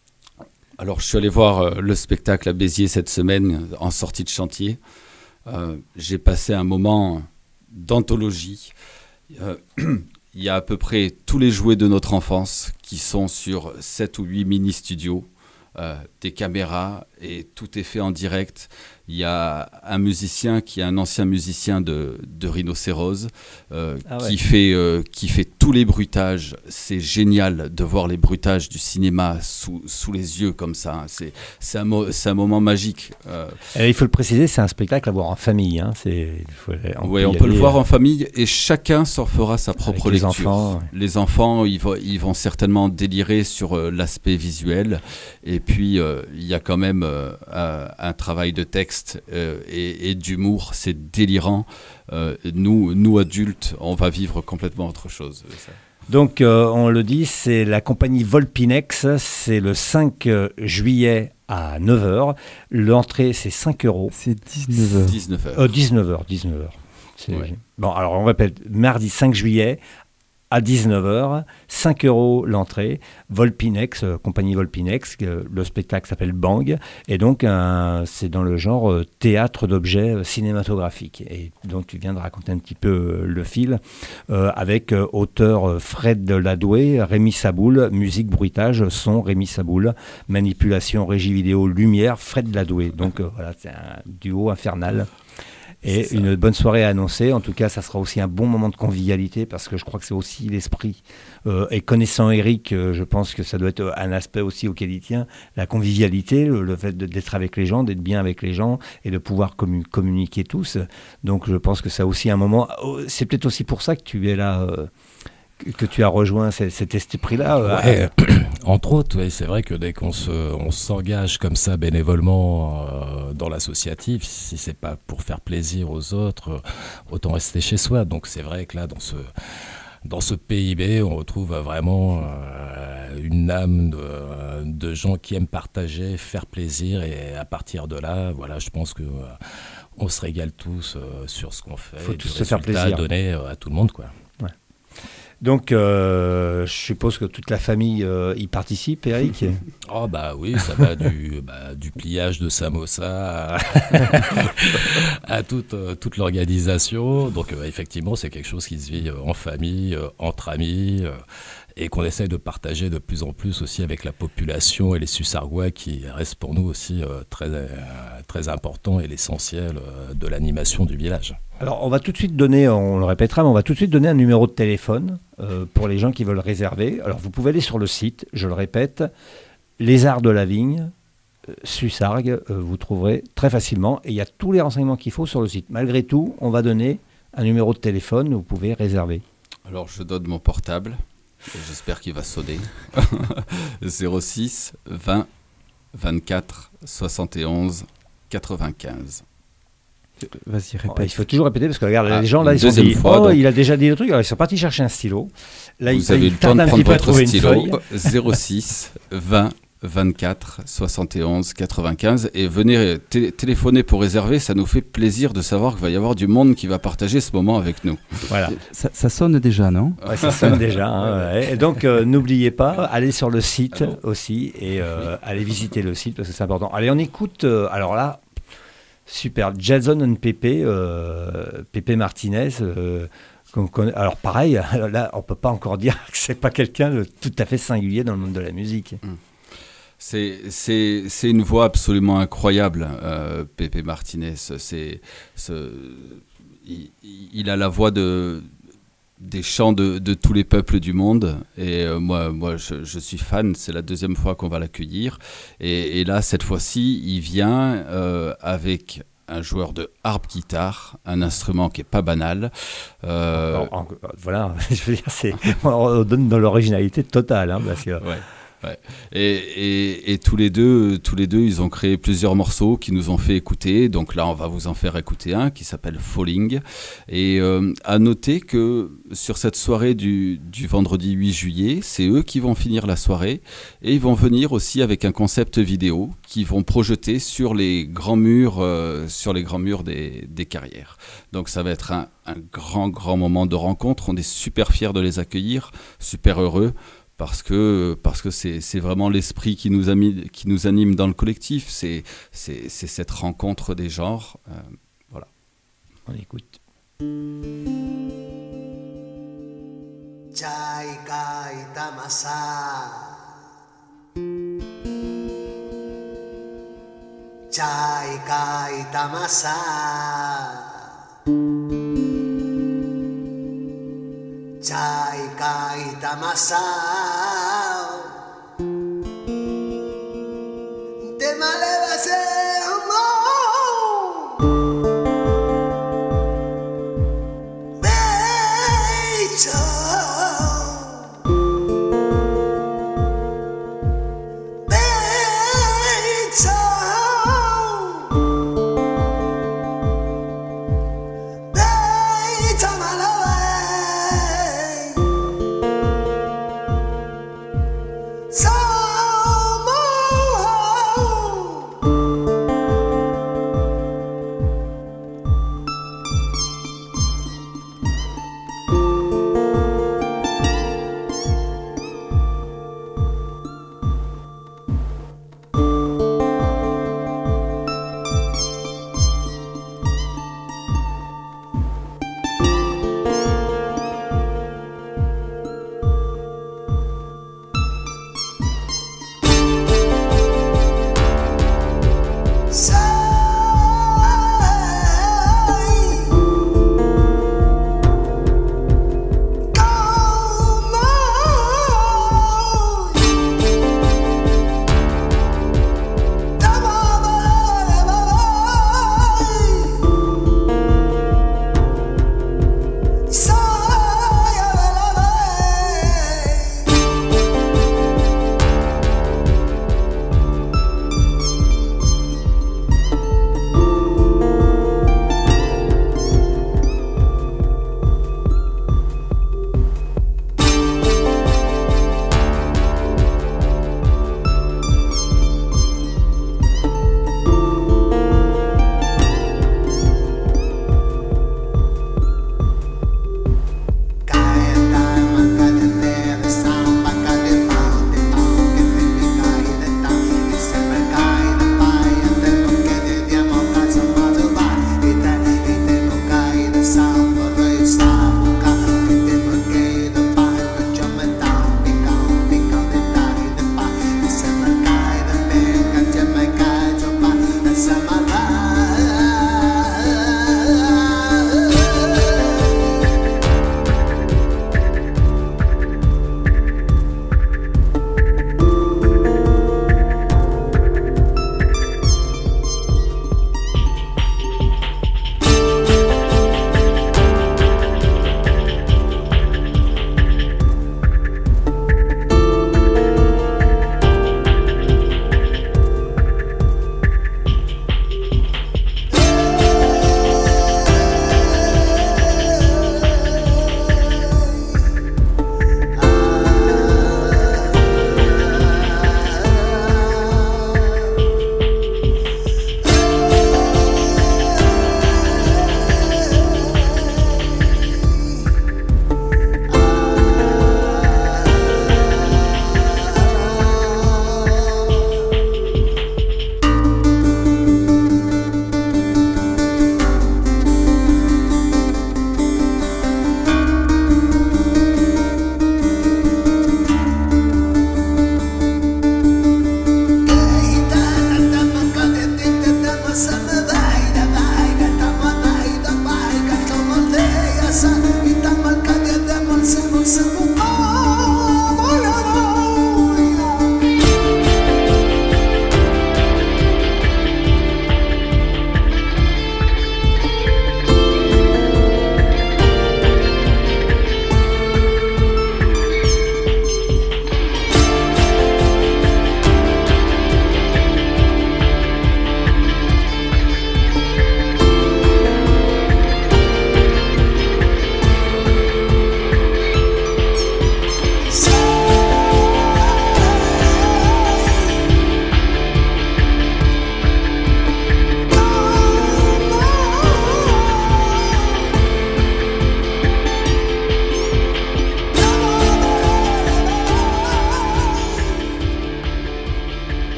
Alors, je suis allé voir euh, le spectacle à Béziers cette semaine en sortie de chantier. Euh, j'ai passé un moment d'anthologie. Euh, il y a à peu près tous les jouets de notre enfance qui sont sur sept ou huit mini-studios, euh, des caméras, et tout est fait en direct. Il y a un musicien qui est un ancien musicien de, de Rhinocéros euh, ah ouais. qui, fait, euh, qui fait tous les bruitages. C'est génial de voir les bruitages du cinéma sous, sous les yeux comme ça. C'est, c'est, un, mo- c'est un moment magique. Euh, il faut le préciser, c'est un spectacle à voir en famille. Hein. C'est, faut, on oui, peut on peut aller, le voir euh... en famille et chacun s'en fera sa propre Avec lecture. Les enfants, ouais. les enfants ils, vont, ils vont certainement délirer sur euh, l'aspect visuel. Et puis, euh, il y a quand même euh, un, un travail de texte Euh, et, et d'humour, c'est délirant. Euh, nous, nous, adultes, on va vivre complètement autre chose. Ça. Donc, euh, on le dit, c'est la compagnie Volpinex. C'est le cinq juillet à neuf heures. L'entrée, c'est cinq euros. C'est dix-neuf heures. dix-neuf heures. Euh, dix-neuf heures. dix-neuf heures. C'est... Ouais. Bon, alors, on répète, mardi cinq juillet à dix-neuf heures, cinq euros l'entrée, Volpinex, euh, compagnie Volpinex, euh, le spectacle s'appelle Bang, et donc euh, c'est dans le genre euh, théâtre d'objets euh, cinématographiques, et donc tu viens de raconter un petit peu euh, le fil, euh, avec euh, auteur euh, Fred Ladoué, Rémi Saboul, musique, bruitage, son, Rémi Saboul, manipulation, régie vidéo, lumière, Fred Ladoué, donc euh, voilà, c'est un duo infernal. Et une bonne soirée à annoncer. En tout cas, ça sera aussi un bon moment de convivialité parce que je crois que c'est aussi l'esprit. Euh, et connaissant Eric, euh, je pense que ça doit être un aspect aussi auquel il tient, la convivialité, le, le fait de, d'être avec les gens, d'être bien avec les gens et de pouvoir commu- communiquer tous. Donc, je pense que c'est aussi un moment. C'est peut-être aussi pour ça que tu es là. Euh, que tu as rejoint cet, cet esprit-là euh, ouais, à... Entre autres, ouais, c'est vrai que dès qu'on se, on s'engage comme ça bénévolement euh, dans l'associatif, si c'est pas pour faire plaisir aux autres, euh, autant rester chez soi. Donc c'est vrai que là, dans ce, dans ce P I B, on retrouve vraiment euh, une âme de, de gens qui aiment partager, faire plaisir, et à partir de là, voilà, je pense que euh, on se régale tous euh, sur ce qu'on fait. Faut et tous du se faire plaisir. donner euh, à tout le monde, quoi. Ouais. Donc, euh, je suppose que toute la famille euh, y participe, Eric. Oh bah oui, ça va du, bah, du pliage de samosa à, à toute, euh, toute l'organisation. Donc euh, effectivement, c'est quelque chose qui se vit euh, en famille, euh, entre amis, euh, et qu'on essaye de partager de plus en plus aussi avec la population et les Sussargois, qui restent pour nous aussi euh, très, euh, très importants et l'essentiel euh, de l'animation du village. Alors, on va tout de suite donner, on le répétera, mais on va tout de suite donner un numéro de téléphone euh, pour les gens qui veulent réserver. Alors, vous pouvez aller sur le site, je le répète, Les Arts de la Vigne, euh, Sussargues, euh, vous trouverez très facilement. Et il y a tous les renseignements qu'il faut sur le site. Malgré tout, on va donner un numéro de téléphone où vous pouvez réserver. Alors, je donne mon portable. J'espère qu'il va sonner. zéro six vingt vingt-quatre soixante et onze quatre-vingt-quinze. Vas-y, répète. Oh, il faut toujours répéter parce que regarde, Ah, les gens là, ils sont deuxième dit, fois, oh, donc. il a déjà dit le truc. Alors ils sont partis chercher un stylo. Là, Vous ils, avez ils le temps tardent de un prendre petit peu à votre trouver une stylo. feuille. zéro six vingt vingt-quatre soixante et onze quatre-vingt-quinze et venez té- téléphoner pour réserver. Ça nous fait plaisir de savoir qu'il va y avoir du monde qui va partager ce moment avec nous. Voilà. Ça, ça sonne déjà, non? Ouais, ça sonne déjà. Hein, ouais. Et donc, euh, n'oubliez pas, allez sur le site Alors. aussi et euh, allez visiter le site parce que c'est important. Allez, on écoute. Euh, alors là, super. Jason and Pepe, euh, Pepe Martinez. Euh, qu'on connaît. Alors pareil, là, on peut pas encore dire que c'est pas quelqu'un de tout à fait singulier dans le monde de la musique. Mmh. C'est, c'est, c'est une voix absolument incroyable, euh, Pepe Martinez. C'est, c'est, il, il a la voix de, des chants de, de tous les peuples du monde. Et euh, moi, moi je, je suis fan. C'est la deuxième fois qu'on va l'accueillir. Et, et là, cette fois-ci, il vient euh, avec un joueur de harpe-guitare, un instrument qui n'est pas banal. Euh... Alors, en, voilà, je veux dire, c'est, on donne dans l'originalité totale. Hein, parce que... ouais. Ouais. Et, et, et tous les deux, tous les deux, ils ont créé plusieurs morceaux qui nous ont fait écouter. Donc là, on va vous en faire écouter un qui s'appelle Falling. Et euh, à noter que sur cette soirée du, du vendredi huit juillet, c'est eux qui vont finir la soirée et ils vont venir aussi avec un concept vidéo qu'ils vont projeter sur les grands murs, euh, sur les grands murs des, des carrières. Donc ça va être un, un grand, grand moment de rencontre. On est super fiers de les accueillir, super heureux. Parce que, parce que c'est, c'est vraiment l'esprit qui nous, ami, qui nous anime dans le collectif, c'est, c'est, c'est cette rencontre des genres. Euh, voilà. On écoute. Chaika itamasa Chaika itamasa Chaika itamasa Te maleva se amo Becho Becho Becho maleva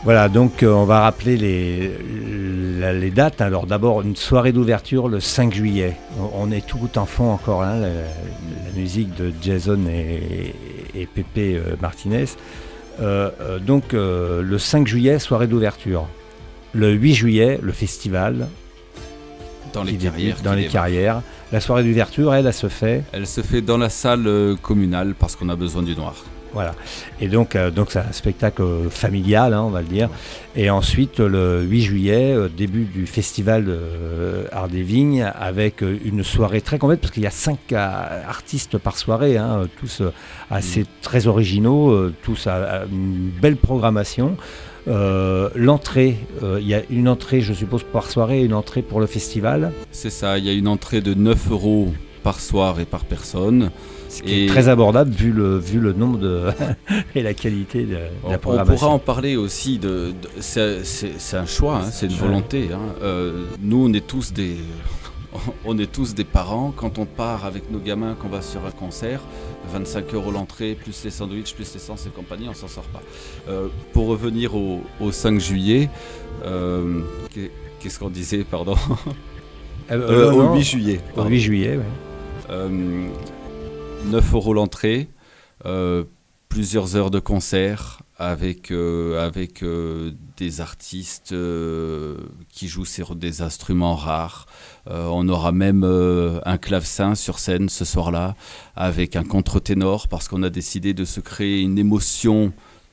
Voilà, donc euh, on va rappeler les, la, les dates. Alors d'abord, une soirée d'ouverture le cinq juillet. On, on est tout en fond encore, hein, la, la musique de Jason et, et Pépé euh, Martinez. Euh, euh, donc euh, le cinq juillet, soirée d'ouverture. Le huit juillet, le festival. Dans les carrières. Dans les carrières. La soirée d'ouverture, elle, elle se fait Elle se fait dans la salle euh, communale parce qu'on a besoin du noir. Voilà. Et donc, euh, donc c'est un spectacle euh, familial, hein, on va le dire. Et ensuite, le huit juillet, euh, début du festival euh, Art des Vignes, avec euh, une soirée très complète, parce qu'il y a cinq euh, artistes par soirée, hein, tous euh, assez mmh. très originaux, euh, tous à, à une belle programmation. Euh, l'entrée, euh, il y a une entrée, je suppose, par soirée et une entrée pour le festival. C'est ça, il y a une entrée de neuf euros par soir et par personne. Ce qui et est très abordable vu le, vu le nombre de et la qualité de, de la programmation. On pourra en parler aussi, de, de, c'est, c'est, c'est un choix, hein, c'est une volonté. Hein. Euh, nous, on est tous des... On est tous des parents, quand on part avec nos gamins, qu'on va sur un concert, vingt-cinq euros l'entrée, plus les sandwichs, plus l'essence et compagnie, on s'en sort pas. Euh, pour revenir au, au cinq juillet, euh, qu'est-ce qu'on disait, pardon euh, euh, Au non, huit juillet. Au huit juillet, oui. Euh, neuf euros l'entrée, euh, plusieurs heures de concert avec, euh, avec euh, des artistes euh, qui jouent sur des instruments rares. Euh, on aura même euh, un clavecin sur scène ce soir-là avec un contre-ténor parce qu'on a décidé de se créer une émotion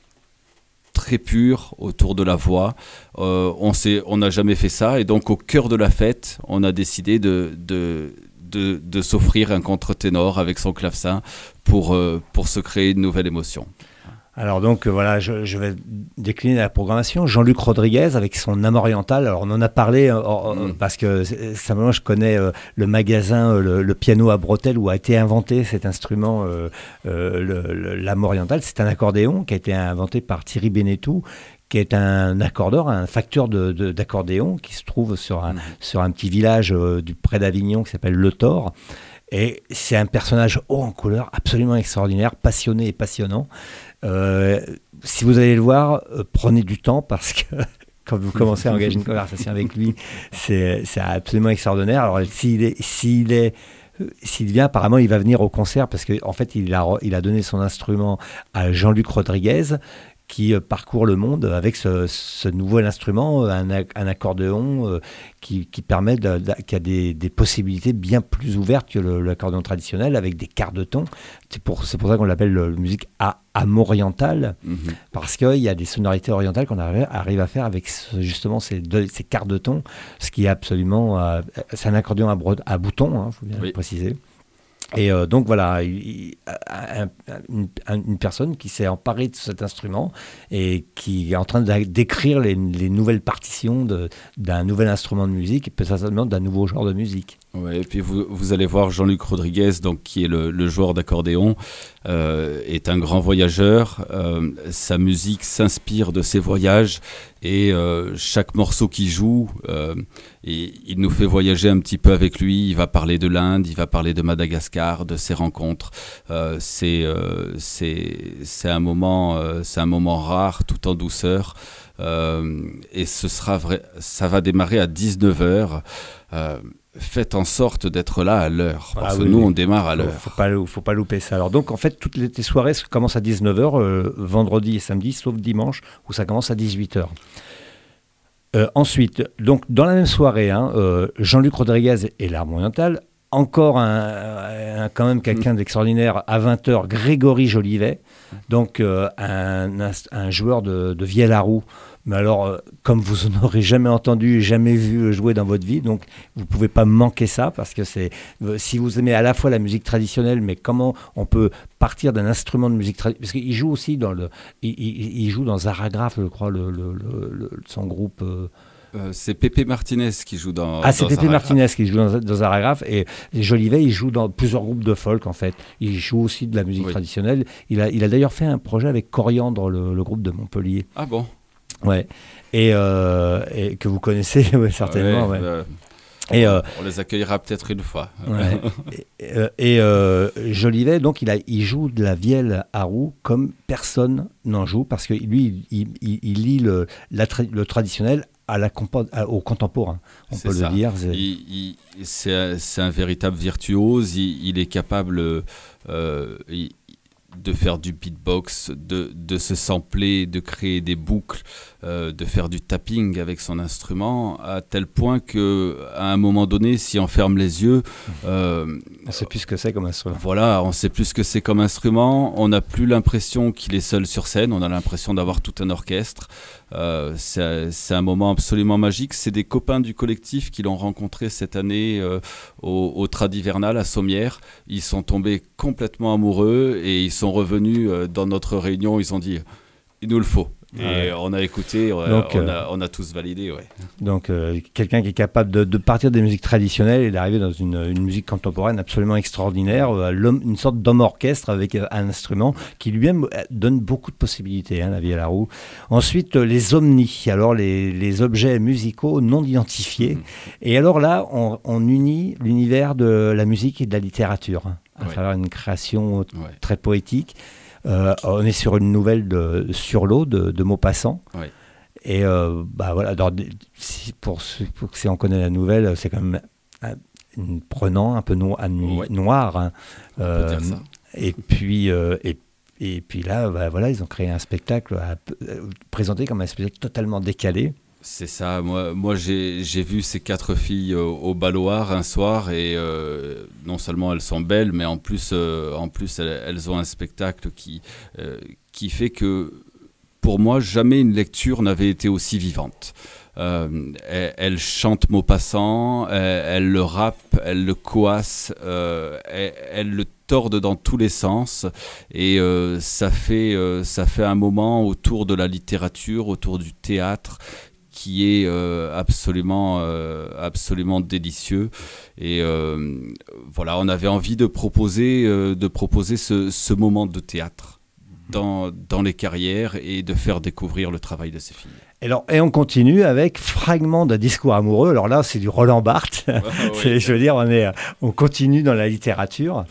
très pure autour de la voix. Euh, on s'est, on n'a jamais fait ça et donc au cœur de la fête, on a décidé de... de De, de s'offrir un contre-ténor avec son clavecin pour, euh, pour se créer une nouvelle émotion. Alors donc euh, voilà, je, je vais décliner la programmation. Jean-Luc Rodriguez avec son âme orientale. Alors on en a parlé euh, euh, mmh. parce que simplement je connais euh, le magasin, euh, le, le piano à bretelles où a été inventé cet instrument, euh, euh, le, le, l'âme orientale. C'est un accordéon qui a été inventé par Thierry Benetou, qui est un accordeur, un facteur de, de, d'accordéon qui se trouve sur un, mmh. sur un petit village euh, du près d'Avignon qui s'appelle Le Thor. Et c'est un personnage haut en couleur, absolument extraordinaire, passionné et passionnant. Euh, si vous allez le voir, euh, prenez du temps parce que quand vous commencez à engager une conversation avec lui, c'est, c'est absolument extraordinaire. Alors s'il est... S'il est S'il vient, apparemment, il va venir au concert parce qu'en en fait, il a, il a donné son instrument à Jean-Luc Rodriguez, qui euh, parcourt le monde avec ce, ce nouvel instrument, un, un accordéon euh, qui, qui permet de, de, qui a des, des possibilités bien plus ouvertes que le, l'accordéon traditionnel, avec des quarts de ton. C'est pour, c'est pour ça qu'on l'appelle la musique à âme orientale, mm-hmm. parce qu'il y a des sonorités orientales qu'on arrive, arrive à faire avec ce, justement ces, deux, ces quarts de ton, ce qui est absolument... Euh, c'est un accordéon à, bro- à boutons, il hein, faut bien oui. le préciser. Et euh, donc voilà, il, un, une, une personne qui s'est emparée de cet instrument et qui est en train de, d'écrire les, les nouvelles partitions de, d'un nouvel instrument de musique et peut-être d'un nouveau genre de musique. Ouais, et puis vous, vous allez voir Jean-Luc Rodriguez, donc, qui est le, le joueur d'accordéon, euh, est un grand voyageur. Euh, sa musique s'inspire de ses voyages et euh, chaque morceau qu'il joue, euh, et, il nous fait voyager un petit peu avec lui. Il va parler de l'Inde, il va parler de Madagascar, de ses rencontres. Euh, c'est, euh, c'est, c'est, un moment, euh, c'est un moment rare, tout en douceur. Euh, et ce sera vrai, ça va démarrer à dix-neuf heures. Euh, Faites en sorte d'être là à l'heure, parce ah oui, que nous, on démarre à l'heure. Il ne faut, faut pas louper ça. Alors, donc, en fait, toutes les, les soirées commencent à dix-neuf heures, euh, vendredi et samedi, sauf dimanche, où ça commence à dix-huit heures. Euh, ensuite, donc, dans la même soirée, hein, euh, Jean-Luc Rodriguez et l'Arme orientale, encore un, un, quand même quelqu'un mmh. d'extraordinaire, à vingt heures, Grégory Jolivet, donc euh, un, un, un joueur de, de vielle à roue. Mais alors, euh, comme vous n'en aurez jamais entendu, jamais vu jouer dans votre vie, donc vous ne pouvez pas manquer ça, parce que c'est, euh, si vous aimez à la fois la musique traditionnelle, mais comment on peut partir d'un instrument de musique traditionnelle, parce qu'il joue aussi dans le, il, il, il joue dans Zaragraph, je crois, le, le, le, le, son groupe... Euh, Euh, c'est Pépé Martinez qui joue dans Ah, c'est dans Pépé Zaragraph. Martinez qui joue dans, dans Zaragraph. Et, et Jolivet, il joue dans plusieurs groupes de folk, en fait. Il joue aussi de la musique oui. traditionnelle. Il a, il a d'ailleurs fait un projet avec Coriandre, le, le groupe de Montpellier. Ah bon? Ouais. Et, euh, et que vous connaissez ouais, certainement. Ouais, ouais. Euh... Et euh, on les accueillera peut-être une fois. Ouais. et euh, et euh, Jolivet, donc, il, a, il joue de la vielle à roue comme personne n'en joue, parce que lui, il, il, il lit le, la tra- le traditionnel à la compo- à, au contemporain, on c'est peut ça. le dire. C'est, il, il, c'est, un, c'est un véritable virtuose, il, il est capable... Euh, il, de faire du beatbox, de, de se sampler, de créer des boucles, euh, de faire du tapping avec son instrument, à tel point qu'à un moment donné, si on ferme les yeux... Euh, on ne sait plus ce que c'est comme instrument. Voilà, on ne sait plus ce que c'est comme instrument, on n'a plus l'impression qu'il est seul sur scène, on a l'impression d'avoir tout un orchestre. Euh, c'est, c'est un moment absolument magique. C'est des copains du collectif qui l'ont rencontré cette année euh, au, au Tradivernal à Sommières. Ils sont tombés complètement amoureux et ils sont revenus euh, dans notre réunion. Ils ont dit « il nous le faut ». Et ouais. on a écouté, on, donc, on, a, on a tous validé. Ouais. Donc euh, quelqu'un qui est capable de, de partir des musiques traditionnelles et d'arriver dans une, une musique contemporaine absolument extraordinaire, euh, une sorte d'homme orchestre avec euh, un instrument qui lui-même donne beaucoup de possibilités, hein, la vielle à roue. Ensuite, euh, les omnis, alors les, les objets musicaux non identifiés. Mmh. Et alors là, on, on unit l'univers de la musique et de la littérature, hein, à ouais. travers une création ouais. très poétique. Euh, on est sur une nouvelle de, sur l'eau de, de Maupassant. Oui. Et euh, bah voilà, alors, si, pour ceux pour que on connaît la nouvelle, c'est quand même un, un, prenant, un peu no, un, ouais. noir. Hein. On euh, peut dire ça. Et puis, euh, et, et puis là, bah, voilà, ils ont créé un spectacle à, euh, présenté comme un spectacle totalement décalé. C'est ça, moi, moi j'ai, j'ai vu ces quatre filles au, au Balloir un soir et euh, non seulement elles sont belles, mais en plus, euh, en plus elles, elles ont un spectacle qui, euh, qui fait que pour moi, jamais une lecture n'avait été aussi vivante. Euh, elles, elles chantent Maupassant, elles, elles le rappent, elles le coassent, euh, elles, elles le tordent dans tous les sens et euh, ça, fait, euh, ça fait un moment autour de la littérature, autour du théâtre, qui est euh, absolument, euh, absolument délicieux. Et euh, voilà, on avait envie de proposer, euh, de proposer ce, ce moment de théâtre dans, dans les carrières et de faire découvrir le travail de ces filles. Et, alors, et on continue avec Fragment d'un discours amoureux. Alors là, c'est du Roland Barthes. Ah, oui. Je veux dire, on, est, on continue dans la littérature.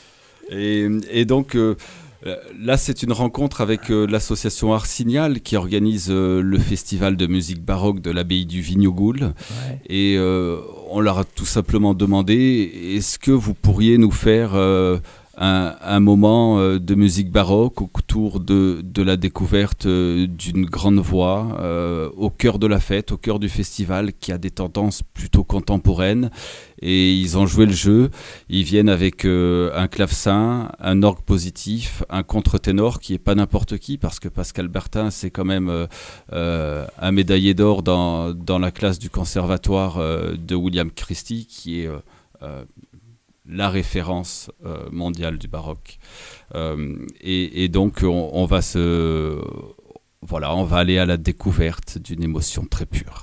Et, et donc... Euh, Là, c'est une rencontre avec euh, l'association Art Signal qui organise euh, le festival de musique baroque de l'abbaye du Vignogoul. Ouais. Et euh, on leur a tout simplement demandé, est-ce que vous pourriez nous faire euh, un, un moment euh, de musique baroque autour de, de la découverte euh, d'une grande voix euh, au cœur de la fête, au cœur du festival qui a des tendances plutôt contemporaines. Et ils ont joué le jeu, ils viennent avec euh, un clavecin, un orgue positif, un contre-ténor qui n'est pas n'importe qui, parce que Pascal Bertin, c'est quand même euh, euh, un médaillé d'or dans, dans la classe du conservatoire euh, de William Christie, qui est euh, euh, la référence euh, mondiale du baroque. Euh, et, et donc, on, on va se, voilà, on va aller à la découverte d'une émotion très pure.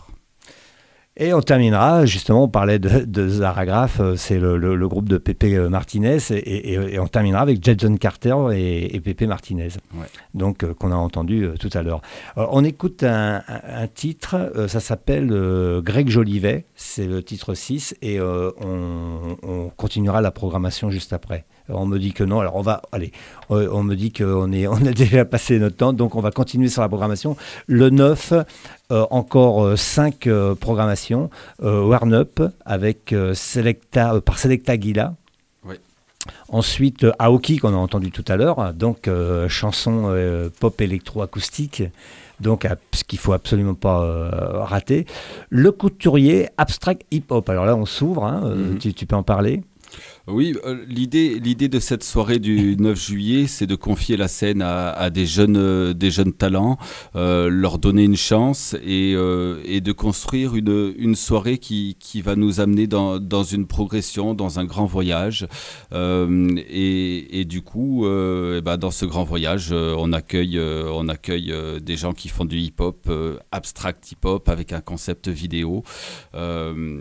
Et on terminera, justement, on parlait de, de Zaragraph, c'est le, le, le groupe de Pépé Martinez, et, et, et on terminera avec Jason Carter et, et Pépé Martinez, ouais. donc euh, qu'on a entendu euh, tout à l'heure. Euh, on écoute un, un, un titre, euh, ça s'appelle euh, Greg Jolivet, c'est le titre six, et euh, on, on continuera la programmation juste après. On me dit que non, alors on va, allez, on me dit qu'on est, on a déjà passé notre temps, donc on va continuer sur la programmation. Le neuf, euh, encore cinq euh, programmations, euh, Warn Up avec euh, Selecta, euh, par Selecta Aguila. Oui. Ensuite, euh, Aoki, qu'on a entendu tout à l'heure, donc euh, chanson euh, pop électro-acoustique. Donc, ce qu'il ne faut absolument pas euh, rater. Le Couturier, Abstract Hip Hop. Alors là, on s'ouvre, hein, euh, mm-hmm. tu, tu peux en parler ? Oui, euh, l'idée, l'idée de cette soirée du neuf juillet, c'est de confier la scène à, à des, jeunes, euh, des jeunes talents, euh, leur donner une chance et, euh, et de construire une, une soirée qui, qui va nous amener dans, dans une progression, dans un grand voyage. Euh, et, et du coup, euh, et ben dans ce grand voyage, euh, on accueille, euh, on accueille euh, des gens qui font du hip-hop, euh, abstract hip-hop, avec un concept vidéo. Euh,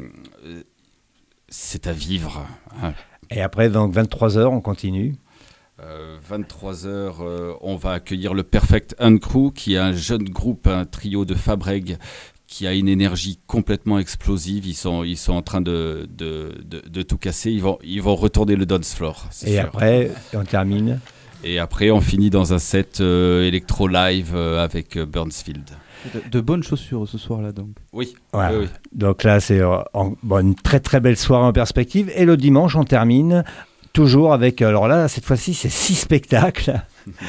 c'est à vivre. Hein. Et après, donc vingt-trois heures, on continue. Euh, vingt-trois heures, euh, on va accueillir le Perfect Uncrew, qui est un jeune groupe, un trio de Fabrègue, qui a une énergie complètement explosive. Ils sont, ils sont en train de, de, de, de tout casser. Ils vont, ils vont retourner le dance floor. Et sûr. Après, on termine. Et après, on finit dans un set euh, électro live euh, avec euh, Burnsfield. De, de bonnes chaussures ce soir-là, donc. Oui. Voilà. oui, oui. Donc là, c'est euh, en, bon, une très très belle soirée en perspective. Et le dimanche, on termine toujours avec. Alors là, cette fois-ci, c'est six spectacles.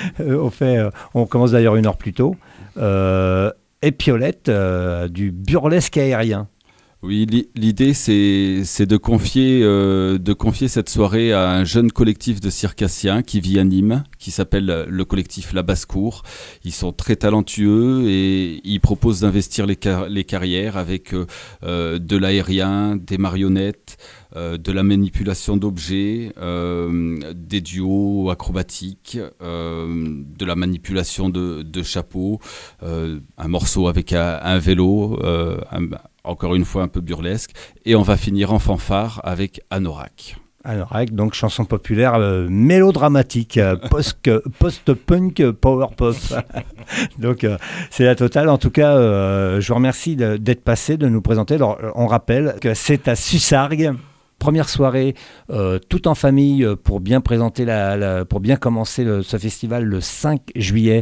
on fait, euh, on commence d'ailleurs une heure plus tôt. Euh, Épiolette, euh, du burlesque aérien. Oui, l'idée c'est, c'est de, confier, euh, de confier cette soirée à un jeune collectif de circassiens qui vit à Nîmes, qui s'appelle le collectif La Basse-Cour. Ils sont très talentueux et ils proposent d'investir les, car- les carrières avec euh, de l'aérien, des marionnettes, euh, de la manipulation d'objets, euh, des duos acrobatiques, euh, de la manipulation de, de chapeaux, euh, un morceau avec un, un vélo, euh, un, encore une fois un peu burlesque, et on va finir en fanfare avec Anorak. Anorak, donc chanson populaire euh, mélodramatique, euh, post, post-punk, euh, power pop. Donc euh, c'est la totale. En tout cas, euh, je vous remercie de, d'être passé, de nous présenter. Alors, on rappelle que c'est à Sussargues. Première soirée, euh, tout en famille, euh, pour bien présenter la, la, pour bien commencer le, ce festival le cinq juillet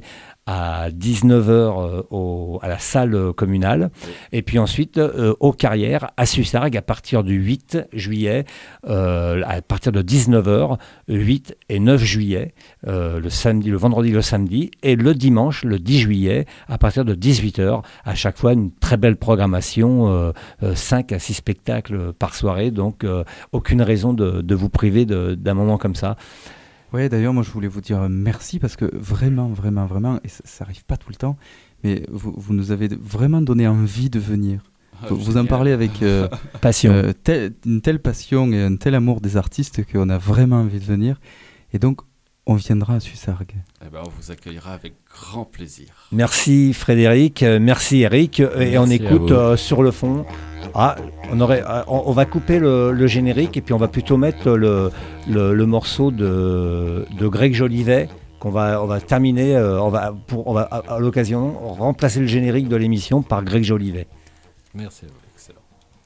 à dix-neuf heures euh, au, à la salle communale. Oui. Et puis ensuite, euh, aux Carrières, à Sussargues, à partir du huit juillet, euh, à partir de dix-neuf heures, huit et neuf juillet, euh, le samedi, le vendredi, le samedi, et le dimanche, le dix juillet, à partir de dix-huit heures. À chaque fois, une très belle programmation, euh, euh, cinq à six spectacles par soirée, donc euh, aucune raison de, de vous priver de, d'un moment comme ça. Ouais, d'ailleurs, moi je voulais vous dire merci parce que vraiment, vraiment, vraiment, et ça n'arrive pas tout le temps, mais vous, vous nous avez vraiment donné envie de venir. Ah, vous, vous en parlez avec euh, passion. Euh, tel, une telle passion et un tel amour des artistes qu'on a vraiment envie de venir. Et donc, on viendra à Sussargues. Eh ben, on vous accueillera avec grand plaisir. Merci Frédéric, merci Eric, merci et on écoute euh, sur le fond. Ah, on, aurait, on, on va couper le, le générique et puis on va plutôt mettre le, le, le morceau de, de Greg Jolivet qu'on va, on va terminer, euh, on va, pour, on va à, à l'occasion remplacer le générique de l'émission par Greg Jolivet. Merci à vous, excellent.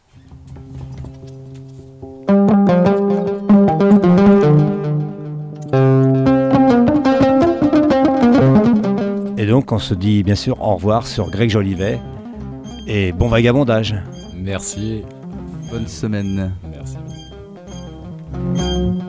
Et donc on se dit bien sûr au revoir sur Greg Jolivet et bon vagabondage. Merci. Bonne semaine. Merci.